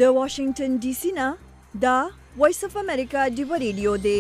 د واشنگټن ډي سي نه دا وایس اف امریکا ډیو ریډیو دی.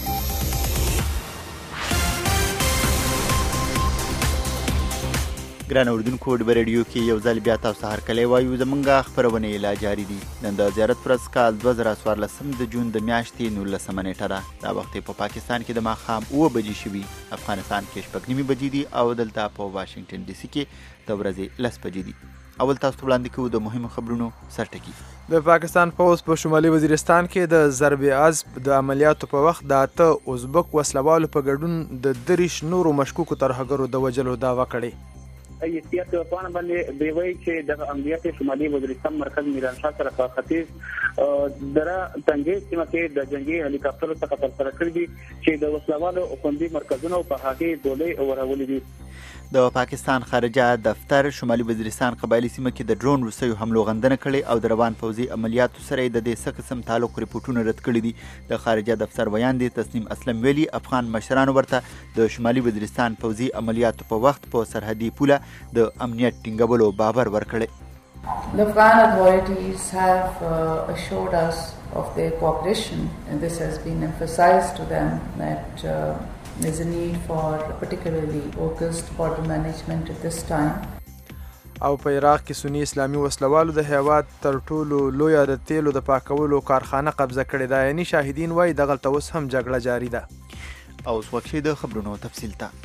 ګران اوردونکو ډیو ریډیو کې یو ځل بیا تاسو سره کلی وایو. زمونږ خبرونه لا جاری دي. نن د زیارت ورځ کال 2014 د جون د میاشتې 19 نیټه ده. دا وخت په پاکستان کې د ماښام 9 بجې شوي، افغانستان کې 9:30 بجې دي او دلته په واشنگټن ډي سي کې د ورځې 10 بجې دي. اول تاسو وړاندې کوو د مهمو خبرونو سرټکی. د پاکستان پوځ په شمالي وزیرستان کې د ضرب عزب د عملیاتو په وخت د 8 ازبک وسلوالو په ګډون د 30 نورو مشکوکو ترهګرو د وژلو دعوه کړې. ایستیات په باندې دی وایي چې د امنیت شمالي وزیرستان مرکز میرانشاه سره په ختیځ دره تنګي سیمه کې د جنگي هلیکاپټرو څخه ترسره کړی دي چې د وسلوالو خوندي مرکزونو په هغه دولې ورولې دي. د پاکستان خارجه دفتر شمالي وزیرستان قبایلی سیمه کې د ډرون وروستیو حملو غندنه کړې او د روان پوځي عملیاتو سره د دې څه قسم تعلق ریپورټونه رد کړي دي. د خارجه دفتر بیان دی تسنیم اسلم ویلي افغان مشرانو ورته د شمالي وزیرستان پوځي عملیاتو په وخت په سرحدي پوله د امنیت ټینګولو باور ورکړي. The Afghan authorities have assured us of their cooperation, and this has been emphasized to them that there's a need for particularly focused border management at this time. او په عراق کې سنی اسلامي وسلوالو د هیواد تر ټولو لویه د تیلو د پاکولو کارخانه قبضه کړې ده. یعنی شاهدین وایي دغلته اوس هم جګړه جاري ده. او اوس وخت د خبرونو تفصیل ته.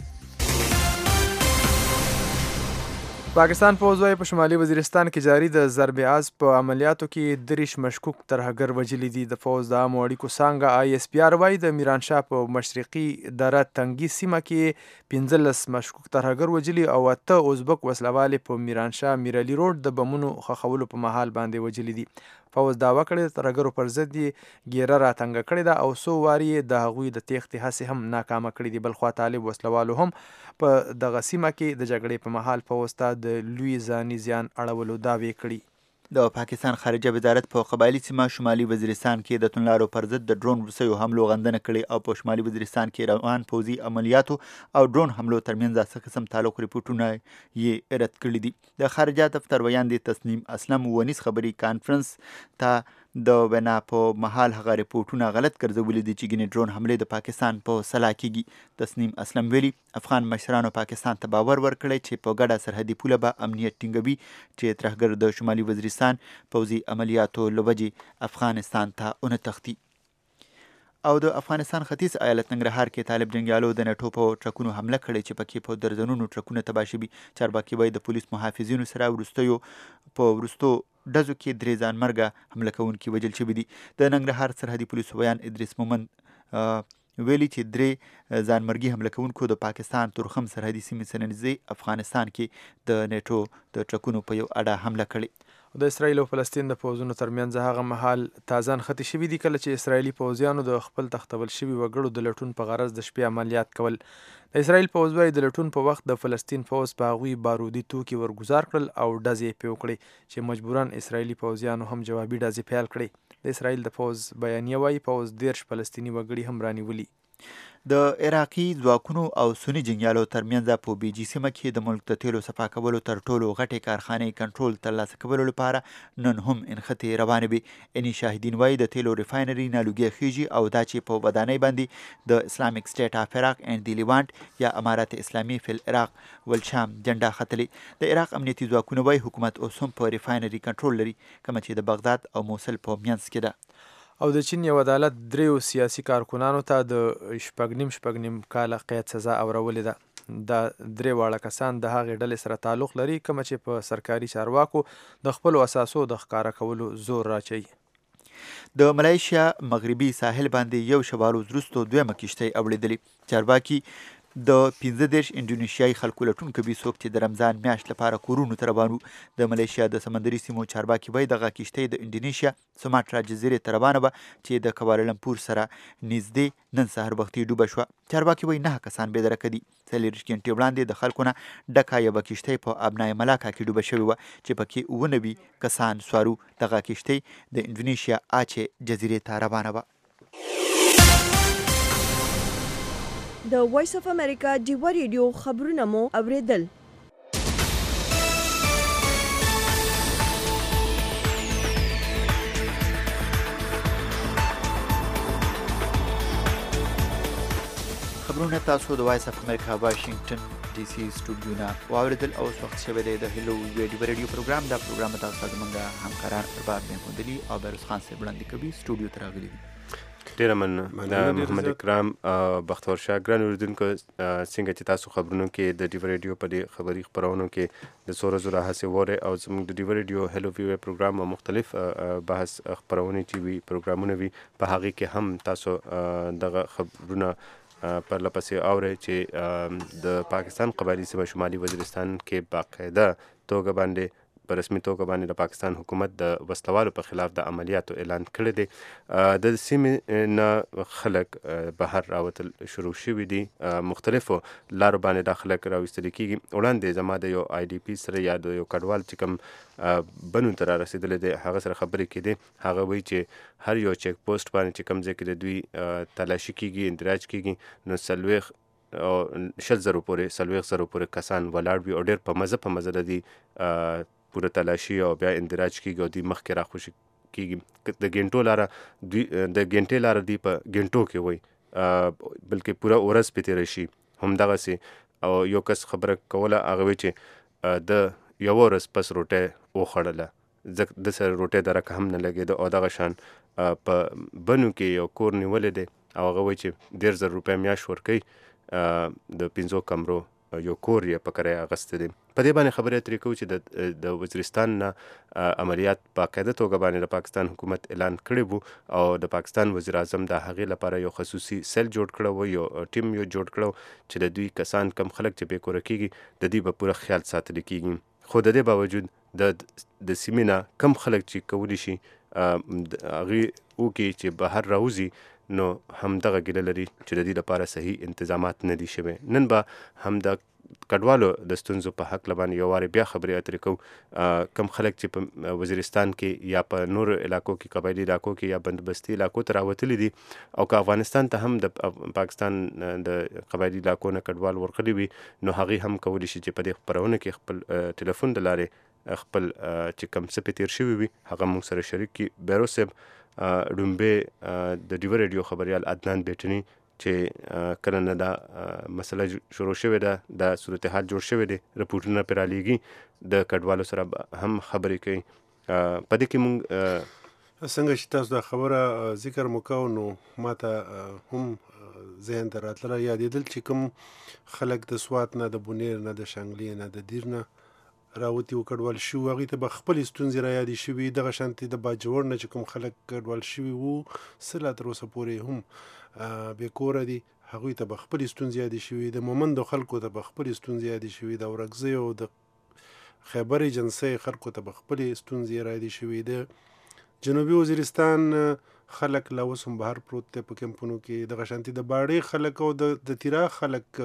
پاکستان پوځ وايي په شمالي وزیرستان کې جاري د ضرب عزب په عملیاتو کې 30 مشکوک ترهګر وژلي دي. د پوځ د عامو اړیکو څانګه ISPR وايي د میرانشاه په مشرقي دره تنګي سیمه کې 15 مشکوک ترهګر وژلي او 8 ازبک وسلوالې په میرانشاه میرعلي روډ د بمونو خښولو په مهال باندې وژلي دي. پوځ دعوه کړې د ترهګرو پر ضد یې ګیره راتنګه کړې ده او څو وارې یې د هغوی د تېښتې هڅې هم ناکامه کړې دي. بلخوا طالب وسلوالو هم په دغه سیمه کې د جګړې په مهال پوځ ته د لوی ځاني زیان اړولو دعوې کړي. د پاکستان خارجه وزارت په قبایلی سیمه شمالي وزیرستان کې د توندلارو پر ضد د ډرون وروستیو حملو غندنه کړې او په شمالي وزیرستان کې روان پوځي عملیاتو او ډرون حملو ترمنځ څه قسم تعلق ریپورټونه یې رد کړي دي. د خارجه دفتر بیان دی تسنیم اسلم ونیس خبري کانفرنس ته د وینا په مهال هغه ریپورټونه غلط ګرځولي دي چې ګینې ډرون حملې د پاکستان په سلا کېږي. تسنیم اسلم ویلي افغان مشرانو پاکستان ته باور ورکړی چې په ګډه سرحدي پوله به امنیت ټینګوي چې ترهګر د شمالي وزیرستان پوځي عملیاتو له وجې افغانستان ته ونه تښتي. او د افغانستان ختیځ ایالت ننګرهار کې طالب جنګیالو د نټو په ټرکونو حمله کړې چې پکې په درجنونو ټرکونه تباه شوي. چارواکي وایي د پولیس محافظینو سره وروستو ډزو کې 3 ځانمرګه حمله کوونکي وژل شوي دي. د ننګرهار سرحدي پولیسو بیان ادریس مومند ویلي چې 3 ځانمرګي حمله کوونکو د پاکستان تورخم سرحدي سیمې سره نږدې افغانستان کې د نټو د ټرکونو په یو اډه حمله کړې. د اسرائیل او فلسطین د پوځونو ترمنځ هغه مهال تازه نښتې شوي دي کله چې اسرائیلي پوځیانو د خپل تختول شوي وګړو د لټون په غرض د شپې عملیات کول. د اسرائیل پوځ وايي د لټون په وخت د فلسطین پوځ په هغوی بارودي توکي ورګزار کړل او ډزې یې پرې وکړې چې مجبوراً اسرائیلي پوځیانو هم جوابي ډزې پیل کړې. د اسرائیل د پوځ بیانیه وايي پوځ 13 فلسطیني وګړي هم رانیولي. د عراقي ځواکونو او سني جنګیالو ترمنځ په بیجي سیمه کې د ملک د تیلو صفا کولو تر ټولو غټې کارخانې کنټرول ترلاسه کولو لپاره نن هم انخطې روانې وي. یعنې شاهدین وایي د تیلو ریفاینري نالوګۍ خیږي او دا چې په ودانۍ باندې د اسلامک سټیټ اف عراق اینډ دی لیوانټ یا امارت اسلامي فی العراق والشام جنډه ختلې. د عراق امنیتي ځواکونه وایي حکومت اوس هم په ریفاینري کنټرول لري کومه چې د بغداد او موصل په منځ کې ده. او د چین یو عدالت 3 سیاسي کارکنانو ته د 9.5 کاله قید سزا اورولې ده. دا 3 واړه کسان د هغې ډلې سره تعلق لري کومه چې په سرکاري چارواکو د خپلو اساسو د ښکاره کولو زور راچوي. د ملایشیا مغربي ساحل باندې یو شبال وروستو 2 کشتۍ اوړېدلې. چارواکي د 15 انډونیشیایي خلکو لټون کوي څوک چې د رمضان میاشت لپاره کورونو ته روان وو. د ملیشیا د سمندري سیمو چارواکي وایي دغه کشتۍ د انډونیشیا سوماټرا جزیرې ته روانه وه چې د کوالالمپور سره نږدې نن سهار وختي ډوبه شوه. چارواکي وایي 9 کسان بېدرکه دي. 40 غنټې وړاندې د خلکو نه ډکه یوه کشتۍ په ابنای ملاکا کې ډوبه شوې وه چې پکې 19 کسان سوارو. دغه کشتۍ د انډونیشیا اچې جزیرې ته روانه وه. د وایس اف امریکا ډیو ریډیو خبرونه مو اوریدل. خبرونه تاسو د وایس اف امریکا واشنگټن ډي سي سټوډیو نه واوریدل. او وخت شوه د هلو ویډیو پروګرام دا پروګرام تاسو د منګه همکاران ارباب محمدلی او بیروز خان صاحب وړاندې کوي سټوډیو ته راغلي. ډیره مننه محمد اکرام بختور شاه. ګران اوریدونکو څنګه چې تاسو خبرونو کې د ډیو ریډیو په دې خبري خبرونو کې د څو ورځو راهیسې وره او زموږ د ډیو ریډیو هلو وی پروګرام او مختلف بحث خبرونه ټي وي پروګرامونه وي په هغه کې هم تاسو دغه خبرونه پر لپسې اوري چې د پاکستان قبایلی سیمه شمالي وزیرستان کې باقاعده توګه باندې په رسمي توګه باندې د پاکستان حکومت د وسلوالو په خلاف د عملیاتو اعلان کړی دی. د سیمې نه خلک بهر راوتل شروع شوي دي، مختلفو لارو باندې دا خلک راویستل کېږي. وړاندې زما د یو آی ډي پي سره یا د یو کډوال چې کوم بنو ته را رسېدلی دی هغه سره خبرې کېدې. هغه وایي چې هر یو چیک پوسټ باندې چې کوم ځای کې د دوی تلاشي کېږي، اندراج کېږي، نو 40,000 پورې کسان ولاړ وي او ډېر په مزه د دې پوره تلاشي او بیا اندراج کېږي او دوی مخکې راخوشي کېږي. د ګنټې لاره دوی په ګنټو کې وي، بلکې پوره ورځ پې تېره شي همدغسې. او یو کس خبره کوله، هغه وایي چې د یوه ورځ پس روټۍ وخوړله، ځکه د سره روټۍ درکه هم نه لګېده. او دغه شان په بنو کې یو کور نیولی دی او هغه وایي چې 10,000 روپۍ میاشت ورکوي، د 5 کمرو یو کور یې په کرایه اخیستی دی. په دې باندې خبرې اترې کوو چې د وزیرستان نه عملیات باقاعده توګه باندې د پاکستان حکومت اعلان کړی وو او د پاکستان وزیر اعظم د هغې لپاره یو خصوصي سیل جوړ کړی وو، یو ټیم یو جوړ کړی چې د دوی کسان کم خلک چې بې کوره کېږي د دوی به پوره خیال ساتلی کېږي. خو د دې باوجود د سیمې نه کم خلک چې کولی شي هغې وکړي چې بهر راوځي، نو همدغه ګیله لري چې د دې لپاره صحیح انتظامات نه دي شوي. نن به هم د کډوالو د ستونزو په حق باندې یو وارې بیا خبرې اترې کوو. کم خلک چې په وزیرستان کې یا په نورو علاقو کې، قبایلي علاقو کې یا بندوبستي علاقو ته راوتلي دي، او که افغانستان ته هم د پاکستان د قبایلي علاقو نه کډوال ورغلي وي، نو هغې هم کولی شي چې په دې خپرونه کې خپل ټلیفون د لارې خپل چې کوم څه پې تېر شوي وي هغه موږ سره شریک کړي. بیروز صاحب، ډومبې د ډیو ریډیو خبریال عدنان بیټني چې کله نه دا مسله شروع شوې ده، دا صورتحال جوړ شوی دی، رپورټونه پرې رالیږي، د کډوالو سره هم خبرې کوي. په دې کې مونږ څنګه چې تاسو دا خبره ذکر مو کوو، نو ما ته هم ذهن ته راتله یادېدل چې کوم خلک د سوات نه، د بونیر نه، د شانګلې نه، د دیر نه راوتي و کډوال شوي، هغوی ته به خپلې ستونزې را یادې شوي. دغه شانتې د باجوړ نه چې کوم خلک کډوال شوي وو، څه لا تر اوسه پورې هم بې کوره دي، هغوی ته به خپلې ستونزې یادې شوي. د مومندو خلکو ته به خپلې ستونزې یادې شوي، د اورکزیو او د خیبر ایجنسۍ خلکو ته به خپلې ستونزې را یادې شوي. د جنوبي وزیرستان خلک لا اوس هم بهر پروت دی په کمپونو کې. دغه شانتې د باړې خلک او د تیرا خلک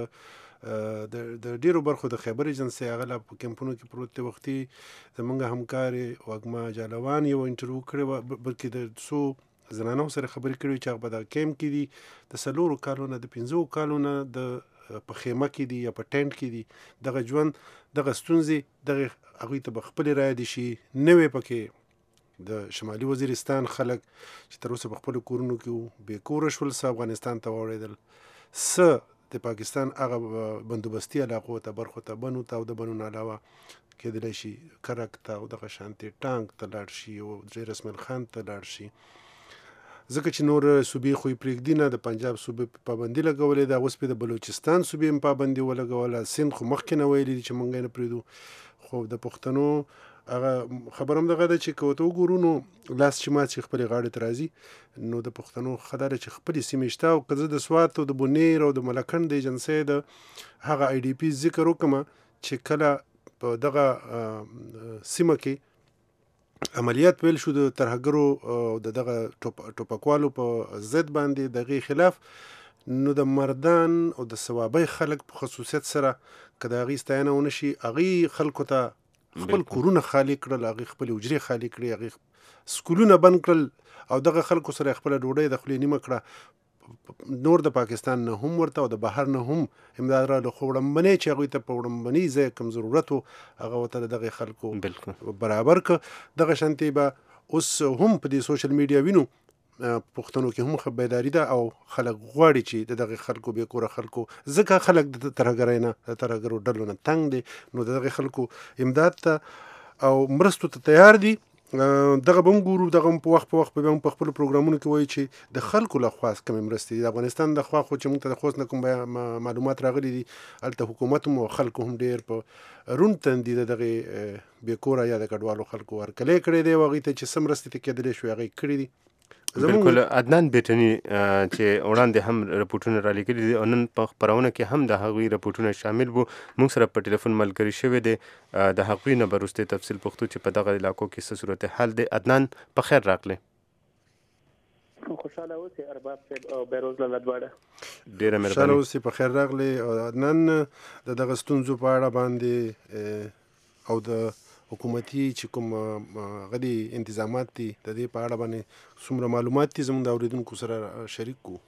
د ډیرو برخو د خیبر ایجنسۍ هغه لا په کمپونو کې پروت دی. وختي زمونږ همکارې وږمه جالوان یو انټرویو کړې وه، بلکې د څو زنانو سره خبرې کړې چې هغه په دغه کیمپ کې دي، د 4 کالو نه، د 5 کالو نه په خیمه کې دي یا په ټینټ کې دي. دغه ژوند، دغه ستونزې، دغه هغوی ته به خپلې را یادې شي. نوې پکې د شمالي وزیرستان خلک چې تر اوسه په خپلو کورونو کې وو، بې کوره شول، څه افغانستان ته واوړېدل، څه د پاکستان هغه بندوبستي علاقو ته، برخو ته، بنو ته، او د بنو نه علاوه کېدلی شي کرک ته او دغه شانتې ټانک ته لاړ شي او زیر اسماعیل خان ته لاړ شي. ځکه چې نور صوبې خو یې پرېږدي نه، د پنجاب صوبې پابندي لګولې ده، اوس پې د بلوچستان صوبې هم پابندي ولګوله، سیند خو مخکې نه ویلي دي چې موږ یې نه پرېږدو. خو د پښتنو هغه خبر هم دغه ده چې که ورته وګورو نو لاس چې مات چې خپلې غاړې ته راځي، نو د پښتنو ښه دا ده چې خپلې سیمې شته. او که زه د سوات او د بونیر او د ملکنډ د ایجنسۍ د هغه آی ډي پي ذکر وکړم چې کله په دغه سیمه کې عملیات پیل شو د ترهګرو او د دغه ټوپکوالو په ضد باندې، د هغې خلاف، نو د مردان او د صوابۍ خلک په خصوصیت سره که د هغې ستاینه ونه شي، هغې خلکو ته خپل کورونه خالی کړل، هغې خپلې حجرې خالی کړې، هغې سکولونه بند کړل او دغه خلکو سره خپله ډوډۍ د خولې نیمه کړه. نور د پاکستان نه هم ورته او د بهر نه هم امداد راغله، خو وړاندې چې هغوی ته په وړاندې ځای کوم ضرورت و هغه ورته د دغې خلکو برابر کړه. دغه شانتې به اوس هم په دې سوشل میډیا وینو پښتنو کې هم خبرداري ده او خلک غواړي چې دغه خلکو به کور خلکو ځکه خلک د ترهګرۍ نه ترهګرو ډلو نه تنگ دي نو دغه خلکو امداد ته او مرستو ته تیار دي. دغه به ګورو دغه په وخت به هم په خپل پروګرامونو کې وایي چې د خلکو له خوا کوم مرستې د افغانستان د خوا خو چې موږ ته د خوست نه کوم معلومات راغلي دي الته حکومت هم خلکو هم ډیر په رون تندي دغه بیکوره یا د کډوالو خلکو ورکلې کړي دی وغه ته چې سم مرستې ته کېدل شو هغه کړی دي. بالکل عدنان بیٹنی چې وړاندې هم رپورټونه را لیکلي دي او نن په خپرونه کې هم د هغوی رپورټونه شامل وو. موږ سره په ټلیفون ملګری شوی دی د هغوی نه به وروسته تفصیل پوښتو چې په دغه علاقو کې څه صورتحال دی. عدنان په خیر راغلی. خوشاله اوسئ ارباب صاحب او بیروز له لدواړه. ډېره مهرباني. خوشاله اوسئ په خیر راغلی. او عدنان د دغه ستونزو په اړه باندې او د حکومتي چې کوم غدي انتظامات دي د دې په اړه باندې څومره معلومات دي زموږ د اوریدونکو سره شریک کو.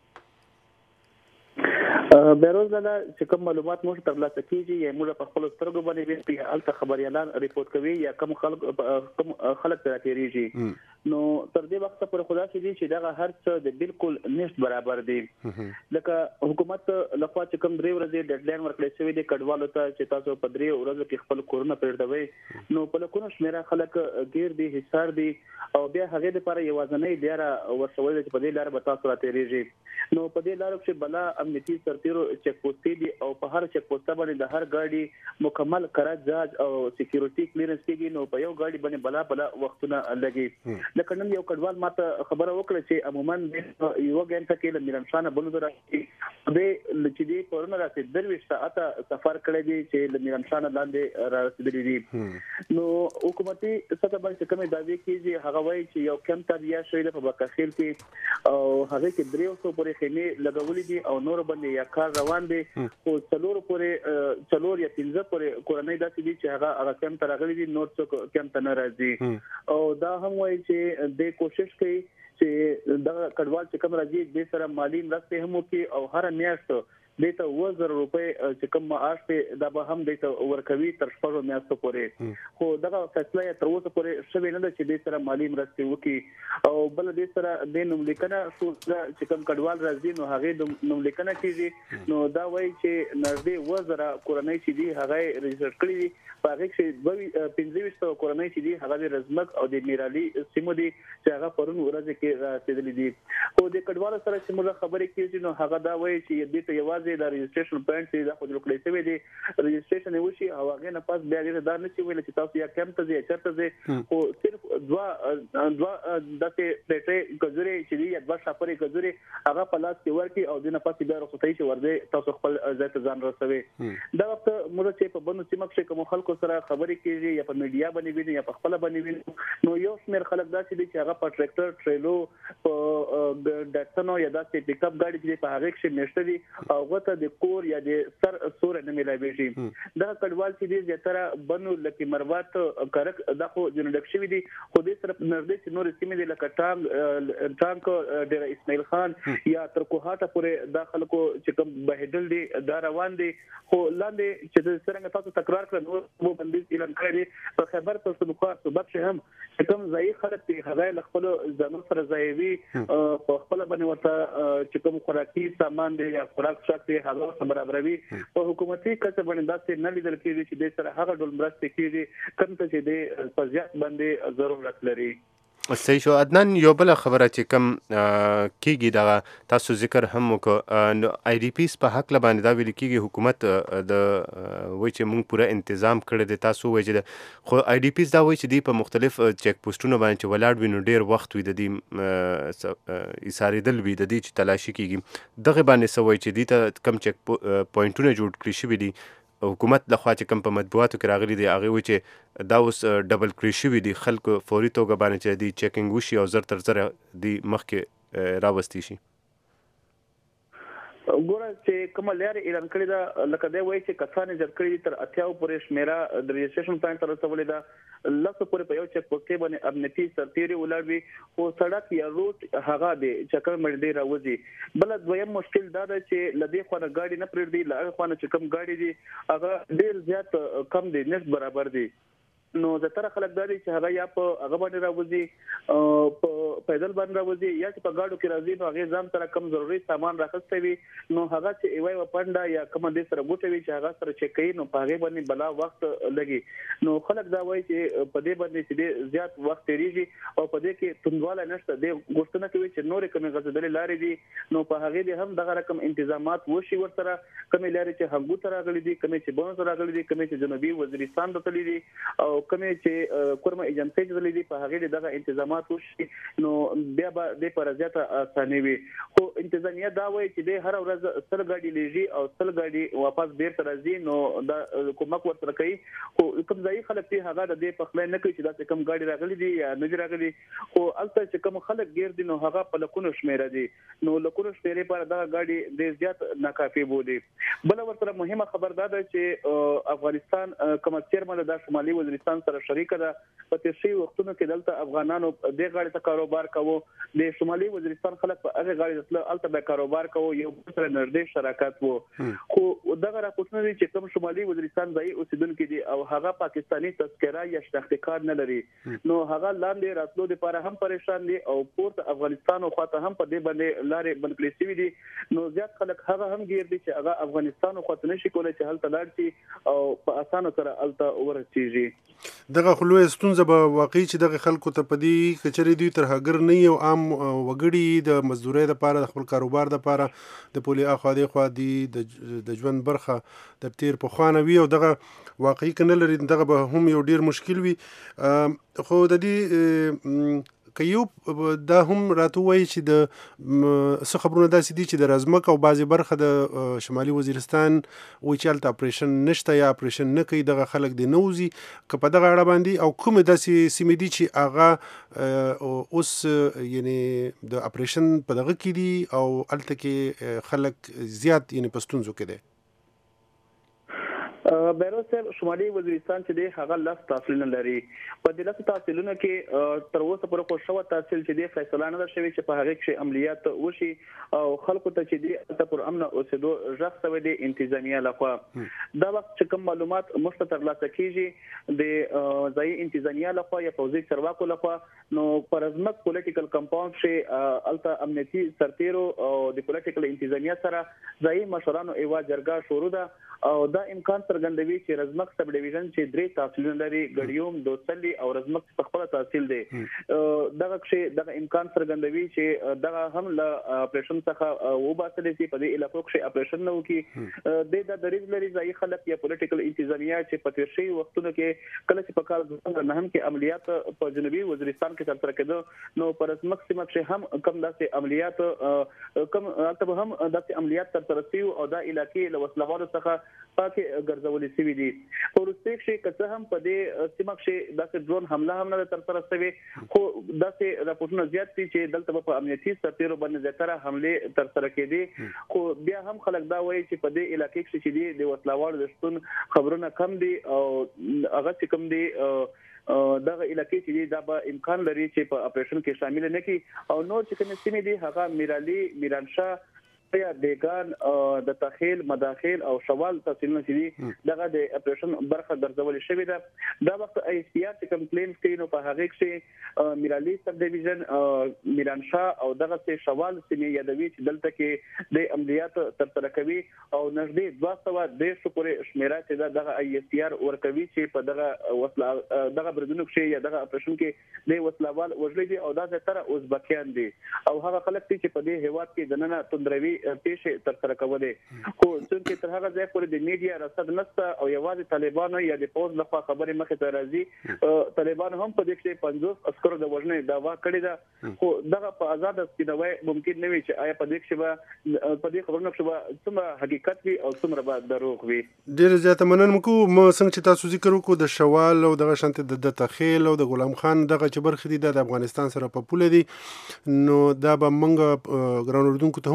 بیروز لاله چې کوم معلومات موږ ترلاسه کیږي یا موږ په خپل سترګو باندې ویني الته خبريالان ریپورت کوي یا کوم خلک تراتېریږي نو تر دې وخت پورې خدا شي چې دا هر څه د بالکل نشټ برابر دي. لکه حکومت لخوا چې کوم 3 ورځې ډیډلاین ورکړل شوی دی کډوالو ته چې تاسو په 3 ورځو کې خپل کورونه پرېږدوي نو په لکونو شمیره خلک غیر دي حصار دي او بیا هغه لپاره یوازنۍ لاره ورسول چې په دې لار به تاسو راتېریږي نو په دې لار کې بلا امنیتي سرتیرو چک پوسټ دي او په هر چک پوسټ باندې د هر ګاډي مکمل قرار جاج او سکیورټي کلیرنس کېږي نو په یو ګاډي باندې بلا وختونه لګي. لکه نن یو کډوال ماته خبره وکړه چې عموما یو غنټه کې له میرانشانه بلو درځي د لچدي پرونه راځي درويش ساعته سفر کړی دی چې له میرانشانه لاندې راسیدلی دي نو حکومتي سطح باندې کومه دعوی کیږي هغه وایي چې یو کم تریا شوی د بکخیل کې او هغه کې 300 پورې خېمه لګولې دي او نور باندې یا کار روان دي او څلور پورې یا 15 پورې کورنۍ داسې دي چې هغه کم تر غلي دي نور څوک کم تر ناراضي او دا هم وایي چې د کوشش کوي چې دا کډوال چې کوم راځي د سره مالی مرسته هم کوي او هر میاشت دیته 1000 روپے چې کوم معاش ته دا به هم دیته ورکوي تر 4 میاشتو پورې خو دا فیصله تر اوسه پورې شوی نه ده چې د سره مالی مرسته وکي او بل د سره د نوملیکنه چې کوم کډوال راځي نو هغه د نوملیکنه کیږي نو دا وایي چې نږدې 1000 کورنۍ چې دي هغه ريجستر کړی دي په هغه کې 25 کورنۍ چې دي هغه د رزمک او د میرالي سیمو دي چې هغه پرون ورځ کې راتېدلې دي او د کډوال سره چې موږ خبرې کیږي نو هغه دا وایي چې د ته یوازې د ريجستریشن پوینټ چې دا خو د کړې شوی دی ريجستریشن وشي او هغه نه پاس بیا دې دار نشي ویل چې تاسو یا کم ته ځئ چرته ځئ او صرف دوا دته پټه کجوري چې دی دوا شاپري کجوري هغه په لاس کې ورکی او د نه پاس بیا رخصتۍ چې ورده تاسو خپل ځای ته ځان رسوي. دا وخت موږ چې په بنو سیمه کې کوم خلکو سره خبرې کیږي یا په میډیا باندې ویني یا په خپل باندې ویني نو یو شمېر خلک داسې دي چې هغه په ټریکټر ټریلو په ډاټسنو یا داسې پک اپ گاډي چې په هغه کې نشته دي او غوته د کور یا د سر سور نه ملایويږي دا کډوال چې دي زیاتره بنو لکه مروات کرک دا خو جنډک شوی دي خو د سره نږدې چې نور سیمې دي لکه ټانک ډیر اسماعیل خان یا تر کوهاټه پورې دا خلکو چې کوم بهدل دي دا روان دي خو لاندې چې د څنګه تاسو تکرار کړئ نو باندې اعلان کړی په خبر پښتونخوا سبب شه هم کوم ځای خلک دی هغه خپل ځانو سره ځایوي په خپل باندې ورته چې کوم خوراکي سامان دی یا خوراک شته هغه برابروي او حکومتي کچه باندې داسې نه لیدل کېږي چې د سره هغه ډول مرسته کېږي کوم ته چې د فزیات باندې ضرورت لري. صحیح شو. عدنان یو بل خبره چې کم کیږي دا تاسو ذکر هم وکړو آی ډی پیس په حق لباندې دا ویل کیږي حکومت د وای چې موږ پوره تنظیم کړی دی تاسو وای چې خو آی ډی پیس دا وای چې دی په مختلف چک پوسټونو باندې چې ولاړ وینو ډیر وخت وي د دې ایثاریدل وي د دې چې تلاشي کیږي دغه باندې سوي چې دی ته کم چک پوینټونه جوړ کړی شوی دي حکومت لخوا چې کم په مطبوعاتو کې راغلي دي هغه وایي چې دا اوس ډبل کړی شوي دي خلکو فوري توګه باندې چې دی چیکینګ وشي او زر تر زره دی مخکې راوستي شي. ګوره چې کوم لار اعلان کړی دا لکه دی وایي چې کسانې جوړ کړی تر 80 پورې شمیره د ريجستریشن پوینټ تر رسولې ده لاسو پورې په یو چک پوسټ باندې امنیتي سرتیري ولاړوي او سړک یا روټ هغه دی چکر مړ دی راوځي. بل دویم مشکل دا ده چې لدی خو نه گاډي نه پرېږدي لږه خو نه چې کم گاډي دي هغه ډیر زیات کم دي نس برابر دي نو زتر خلک داري چې هغه یا په هغه باندې راوځي په پیدل باندې راوځي یا چې په گاډو کې راځي نو هغه ځان سره کم ضروري سامان راخسته وي نو هغه چې ایوای و پنده یا کوم دې سره ګوتوي چې هغه سره چک کوي نو په هغه باندې بلا وخت لګي نو خلک دا وایي چې په دې باندې چې زیات وخت تیریږي او په دې کې توندواله نشته د غوښتنه کوي چې نورې کومې غزدلې لارې دي نو په هغه دې هم دغه رقم تنظیمات وشي ورسره کومې لارې چې هغه ته راغلي دي کومې چې بونس راغلي دي کومې چې جنوبي وزیرستان ته تللي دي او کومې چې کورمه ایجنسۍ ته تللي دي په هغه دې دغه تنظیمات وشي نو بیا به د پر زیاته اسانه وي خو انتظامیه دا وایي چې د هر ورځ سل ګاډي لېږي او سل ګاډي واپس بیرته راځي نو دا کومک ورته کوي خو کوم ځای خلک ته هغه د دې په خله نه کوي چې دا کوم ګاډي راغلي دي یا نه راغلي خو البته چې کوم خلک ګیر دي نو هغه په لکونو شمیره دي نو لکونو شمیره پر دا ګاډي د زیات ناکافي بودي بل ورته مهمه خبر ده چې افغانستان کوم چیرمن د شمالي وزیرستان سره شریک ده په تیرشي وختونو کې دلته افغانانو د غاړې ته کاروبار کوو د شمالي وزیرستان خلک په هغه غاړې ته الته به کاروبار کوو یو سره نږدې شراکت وو خو دغه راپورټونه دي چې کوم شمالي وزیرستان ځای اوسیدونکو دي او هغه پاکستانی تذکره یا شناختی کارت نه لري نو هغه لاندې راتلو لپاره هم پریشان دي او پورته افغانستان او خاطه هم په دې باندې لارې بند کړې شوې دي نو زیات خلک هغه هم ګیر دي چې هغه افغانستان او خاطه نشي کولای چې هلته لاړ شي او په اسانه سره هلته ورسیږي دغه خلوی ستونزه به واقعي چې دغه خلکو ته په دې کچري دوی تر هغر نه یو عام وګړي د مزدورۍ لپاره د خپل کاروبار لپاره د پولي اخوا دی خو د ژوند برخه د تیر په خوانه وی او دغه واقعي کنه لري دغه به هم یو ډیر مشکل وي خو د دې که یو دا هم راته وایي چې د څه خبرونه داسې دي چې د رزمک او بعضې برخه د شمالي وزیرستان وایي چې هلته اپریشن نشته یا اپریشن نه کوي دغه خلک دې نه وځي که په دغه اړه باندې او کومې داسې سیمې دي چې هغه اوس یعنې د اپریشن په دغه کې دي او هلته کې خلک زیات یعنې په ستونزو کې دی بیروز صاحب شمالي وزیرستان چې دی هغه لاس تحصیلونه لري په دې لاس تحصیلونه کې تر اوسه پورې خو شوه تحصیل چې دی فیصله نه ده شوې چې په هغه کې عملیات وشي او خلکو ته چې دی ته پر امن اوسېدو ژغ شوی دی انتظامیه لخوا دا وخت چې کوم معلومات مخته ترلاسه کیږي د ځایي انتظامیه لخوا یا پوځي چارواکو لخوا نو پر ازمک پولیټیکل کمپاوند چې الته امنیتي سرتیرو او د پولیټیکل انتظامیه سره ځایي مشرانو ایوا جرګه شروع ده او دا امکان څرګندوي چې رزمک سب ډیویژن چې درې تحصیلونه لري ګډیوم دوسلی او رزمک په خپل تحصیل دی دغه امکان څرګندوي چې دغه هم له اپریشن څخه وباسل شي په دې علاقو کې اپریشن نه وکي د دریز لري ځای خلک یا پولیټیکل انتظامیه چې په تیر شي وختونو کې کله چې په کال 2009 کې عملیات په جنوبي وزیرستان کې ترسره کېدو نو پر رزمک سیمه کې هم کم داسې عملیات کم البته هم داسې عملیات ترسره شي او دا علاقې له وسلوالو څخه پاکه ګرځولې شوې دي ورسته شي کته هم په دې سیمه کې داسې ډرون حمله هم نه تر سره شوی خو داسې راپورټونه زیات دي چې دلته په امنیتي سرتیرو باندې زیاتره حمله تر سره کېدي خو بیا هم خلک دا وایي چې په دې علاقې کې چې دي د وسلوال د شتون خبرونه کم دي او هغه چې کم دي دغه علاقې چې دا به امکان لري چې په اپریشن کې شامل نه کی او نور چې کوم سیمې دي هغه میرالي میرانشاه یا دیگان د تخیل مداخل او شوال تحصیلونه دي دغه د اپریشن برخه ګرځول شوې ده دا وخت ای سی آر چې کمپلین کوي نو په هغه کې میرالي سب ډیویژن میرانشاه او دغه څه شوال سیمې یادوي چې دلته کې د عملیات ترسره کوي او نږدې 210 پورې شمیره چې دغه ای سی آر ورکوي چې په دغه وسله دغه بردونو کې یا دغه اپریشن کې د وسلوال وژلي دي او دا تر ازبکیان دي او هغه خلک چې په دې هیواد کې دننه توندروي پیښې تر سره کولې خو څنګه تر هغه ځای پورې د میډیا رصد نشته او یوازې طالبانو یا د پوز لخوا خبرې مخې ته راځي طالبان هم په دې کې 50 عسکرو د وژنې دعوا کړې ده خو دغه په آزاد سپینوي ممکن نه وي چې آیا په دې کې په دې خبرونو کې څومره حقیقت وي او څومره به دروغ وي ډیر زیات مننه کوم څنګه چې تاسو ذکر وکړو د شوال او دغه شانت د تخیل او د غلام خان دغه چې برخې دي د افغانستان سره په پوله دي نو دا به موږ ګران اردوونکو ته هم وایو چې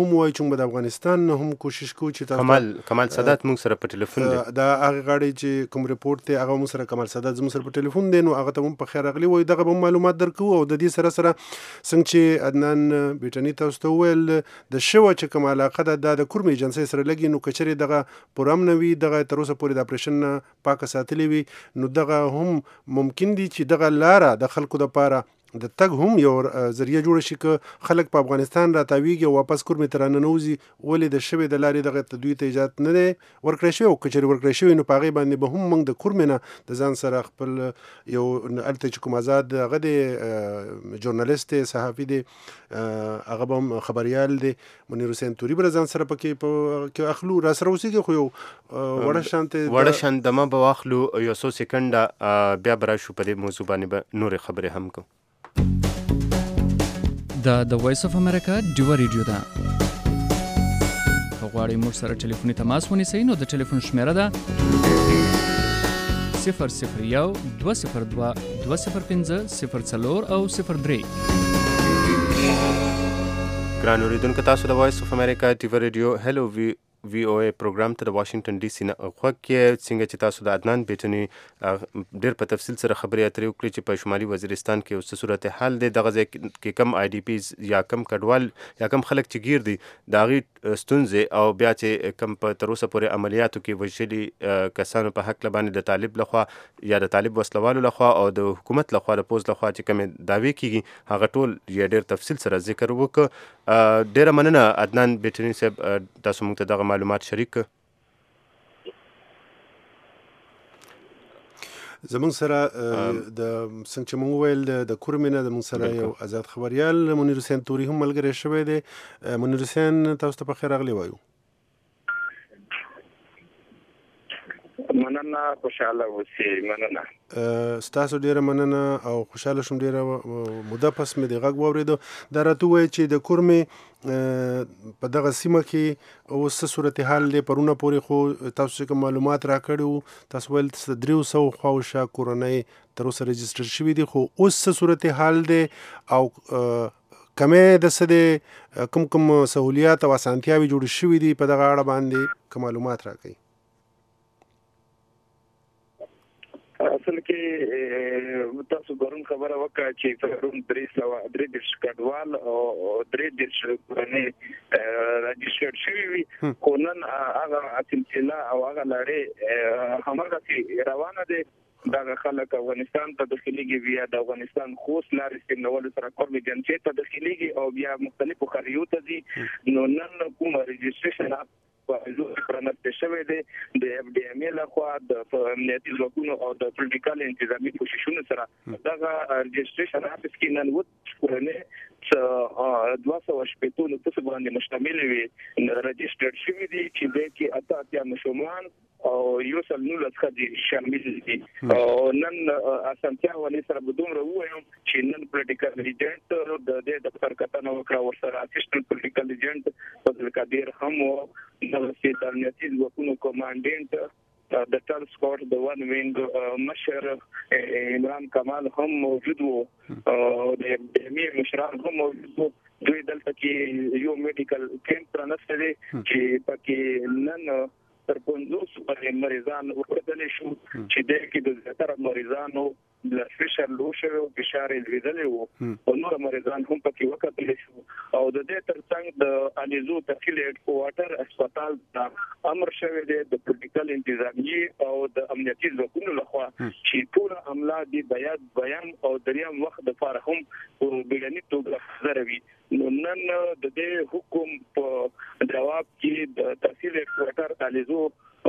موږ به د افغانستان نه هم کوشش کوو چې تاسو کمال سادات موږ سره په ټلیفون دی دا هغه غاړي چې کوم ریپورت ته هغه موږ سره کمال سادات زموږ سره په ټلیفون دی، نو هغه ته هم په خیر راغلی وای دغه به معلومات درکو. او د دې سره څنګه چې عدنان بیٹنی تاسو ته ویل د شوه چې کوم علاقه ده د کورم ایجنسی سره لګي، نو کچري دغه پرام نه وي دغه تر اوسه پورې د اپریشن پاکه ساتلې وي، نو دغه هم ممکن دي چې دغه لاره د خلکو د پاره د تګ هم یو ذریعہ جوړ شي که خلک په افغانستان راتاویږي او واپس کور می ترانه نوځي. ولې د شوی د لارې دغه تدوی ته اجازه نه دی ورکړی شوی، او کچري ورکړی شوی نو په هغې باندې به هم موږ د کور نه د ځان سره خپل یو هلته چې کوم آزاد هغه دی ژورنالیست دی صحافي دی هغه به هم خبریال دی منیر حسین توري به ځان سره پکې اخلو را سره اوسېږي، خو یو وړه شان دمه به واخلو یو څو سکنډه بیا به راشو په دې موضوع باندې به نورې خبرې هم کوو. دا د وایس اف امریکا ډیو ریډیو ده. که غواړئ موږ سره ټلیفوني تماس ونیسئ نو د ټلیفون شمیره ده 001 202 205 04 او 03. ګران اوریدونکو تاسو د وایس اف امریکا ډیو ریډیو هلو وی او ای پروګرام ته د واشنگټن ډي سي نه غوږ کې څنګه چې تاسو د عدنان بیټنی ډېر په تفصیل سره خبرې اترې وکړي چې په شمالي وزیرستان کې اوس صورت حال دی، دغه ځای کې کم آی ډي پیز یا کم کډوال یا کم خلک چې گیر دي د هغې ستونزې او بیا چې کم په تر اوسه پورې عملیاتو کې وژلي کسانو په حق باندې د طالب لخوا یا د طالب وسلوالو لخوا او د حکومت لخوا د پوز لخوا چې کومې دعوې کیږي هغه ټول یې ډېر تفصیل سره ذکر وکړ. ډېره مننه عدنان بیټنی صاحب، تاسو موږ ته دغه معلومات شریک کړ. زمونږ سره د څنګه چې مونږ ویل د کورمینه د مونږ سره یو آزاد خبريال منیر حسین توري هم ملګری شوی دی. منیر حسین تاسو ته په خیر راغلی وایو. مننه، خوشاله اوسئ. مننه ستاسو ډیره مننه او خوشاله شوم. ډیره موده پس مې د غږ واورېدو. دا راته ووایي چې د کورمې په دغه سیمه کې اوس څه صورتحال دی؟ پرونه پورې خو تاسو چې کوم معلومات راکړي وو تاسو ویل 300 خواوشا کورنۍ تر اوسه رجسټر شوي دي، خو اوس څه صورتحال دی او کمې د څه دی کوم سهولیات او اسانتیاوې جوړې شوي دي په دغه اړه باندې که معلومات راکړئ. اصل کې تاسو ګورم خبره وکړه چې پرون 330 کډوال او 330 کورنۍ رجسټر شوي وي، خو نن هغه سلسله او هغه لړۍ هماغسې روانه دی. دغه خلک افغانستان ته داخليږي بیا د افغانستان خوست لارې استعمالولو سره کوربي جنسیت ته داخليږي او بیا مختلفو خریو ته ځي. نو نن کوم رجسټریشن پرانسته شوی دی د اف ډي ام ال خو د امنیتي ځواکونو او د پولیټیکل انتظامی کوششونو سره دغه رجسټریشن اپس کې نن وڅ 280 نقطه باندې مشتمل وي رجسټر شوی دي چې د کې اتیا مشومان او یو سل نو لڅخه شامل دي. او نن اسانتیا ولې سره بدوم راویم چې نن پولیټیکل ایجنټ د دې دفتر کتنه وکړه او سره اسسټنټ پولیټیکل ایجنټ فضل قادر هم د امنیتي ځواکونو کمانډنټ د ټال سکواډ د ون وینګ مشر عمران کمال هم موجود وو او د امیر مشران هم موجود وو. دوی دلته کې یو میډیکل کیمپ پرانسته دي چې پکې نن تر 500 مریضان ورته شو چې د کې د زیاتره مریضانو بلډ پريشر لو شو، فشار لوړ وو او نور مریضان هم پکې وکړل شو. او د دې ترڅنګ د انیزو تحصیل هډ کوارټر هسپتال ته امر شوی دی د پولیټیکل انتظامی او د امنیتي ځواکونو لخوا چې ټول عمله دی بیان او دریم وخت د فارهم او بیړني توګه حاضروي. نو نن د دې حکم په جواب کې د تحصیل هډ کوارټر انیزو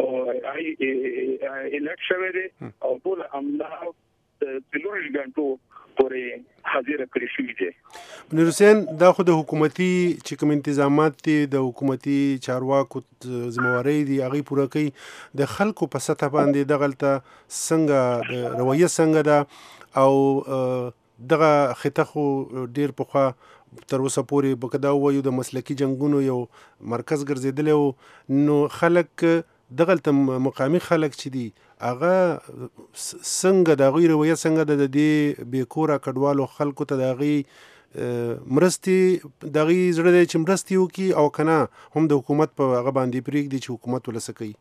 الټ شوی دی او ټول عمله څلور غنټو پورې حاضر کړی شوی دی. منیر حسین، دا خو د حکومتي چې کوم انتظامات دي د حکومتي چارواکو ذمہواری دي هغه پوره کوي. د خلکو په سطح باندې دغلته څنګه رویه څنګه ده او دغه خطه خو ډیر پخوا تر اوسه پورې بکدا وایو د مسلکی جنگونو یو مرکز ګرځیدلی، نو خلک دغلته مقامی خلک چې دي هغه څنګه د غیر رویه څنګه د دې بیکوره کډوالو خلکو ته د غي مرستې دغه زړه دی چې مرستې وکړي او که نه هم د حکومت په هغه باندې پرېږدي چې حکومت ولسه کوي؟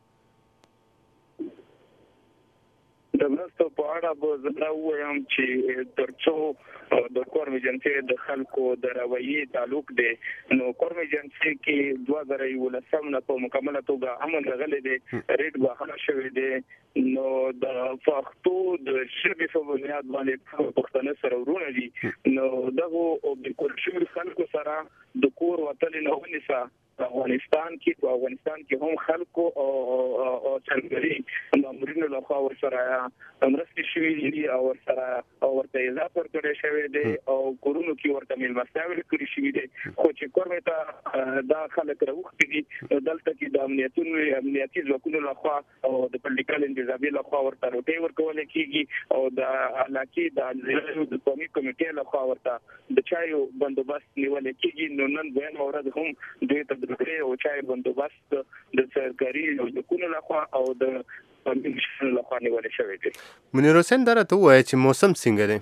د مرستو په اړه به زه دا ووایم چې تر څو د کورم ایجنسۍ د خلکو د رویې تعلق دی نو کورم ایجنسۍ کې 2011 نه په مکمله توګه امن راغلی دی ریټ بهانه شوی دی نو د پښتو د ژبې په بنیاد باندې پښتانه سره ورونه دي نو دغه د کلچر خلکو سره د کور وطن نه ونیسه افغانستان کې هم خلکو او څنګهري مامورینو له خوا ورسره مرستې شوي دي او ورته اضافه ورکړی شوی دی او کورونو کې ورته میلمستیاوې کړې شوي دي خو چې کورمې ته دا خلک راوښتي دي دلته کې د امنیتي ځواکونو له خوا او د پولیټیکل انتظامیې له خوا ورته روټۍ ورکول کېږي او د علاقې د قومي کمیټې له خوا ورته د چایو بندوبست نیول کېږي نو نن دویمه ورځ هم دوی ته او چای بندوبست د سرکاري ځواکونو لخوا او د کمیشن لخوا نیول شوی دی. منیر حسین دا راته ووایه چې موسم څنګه دی؟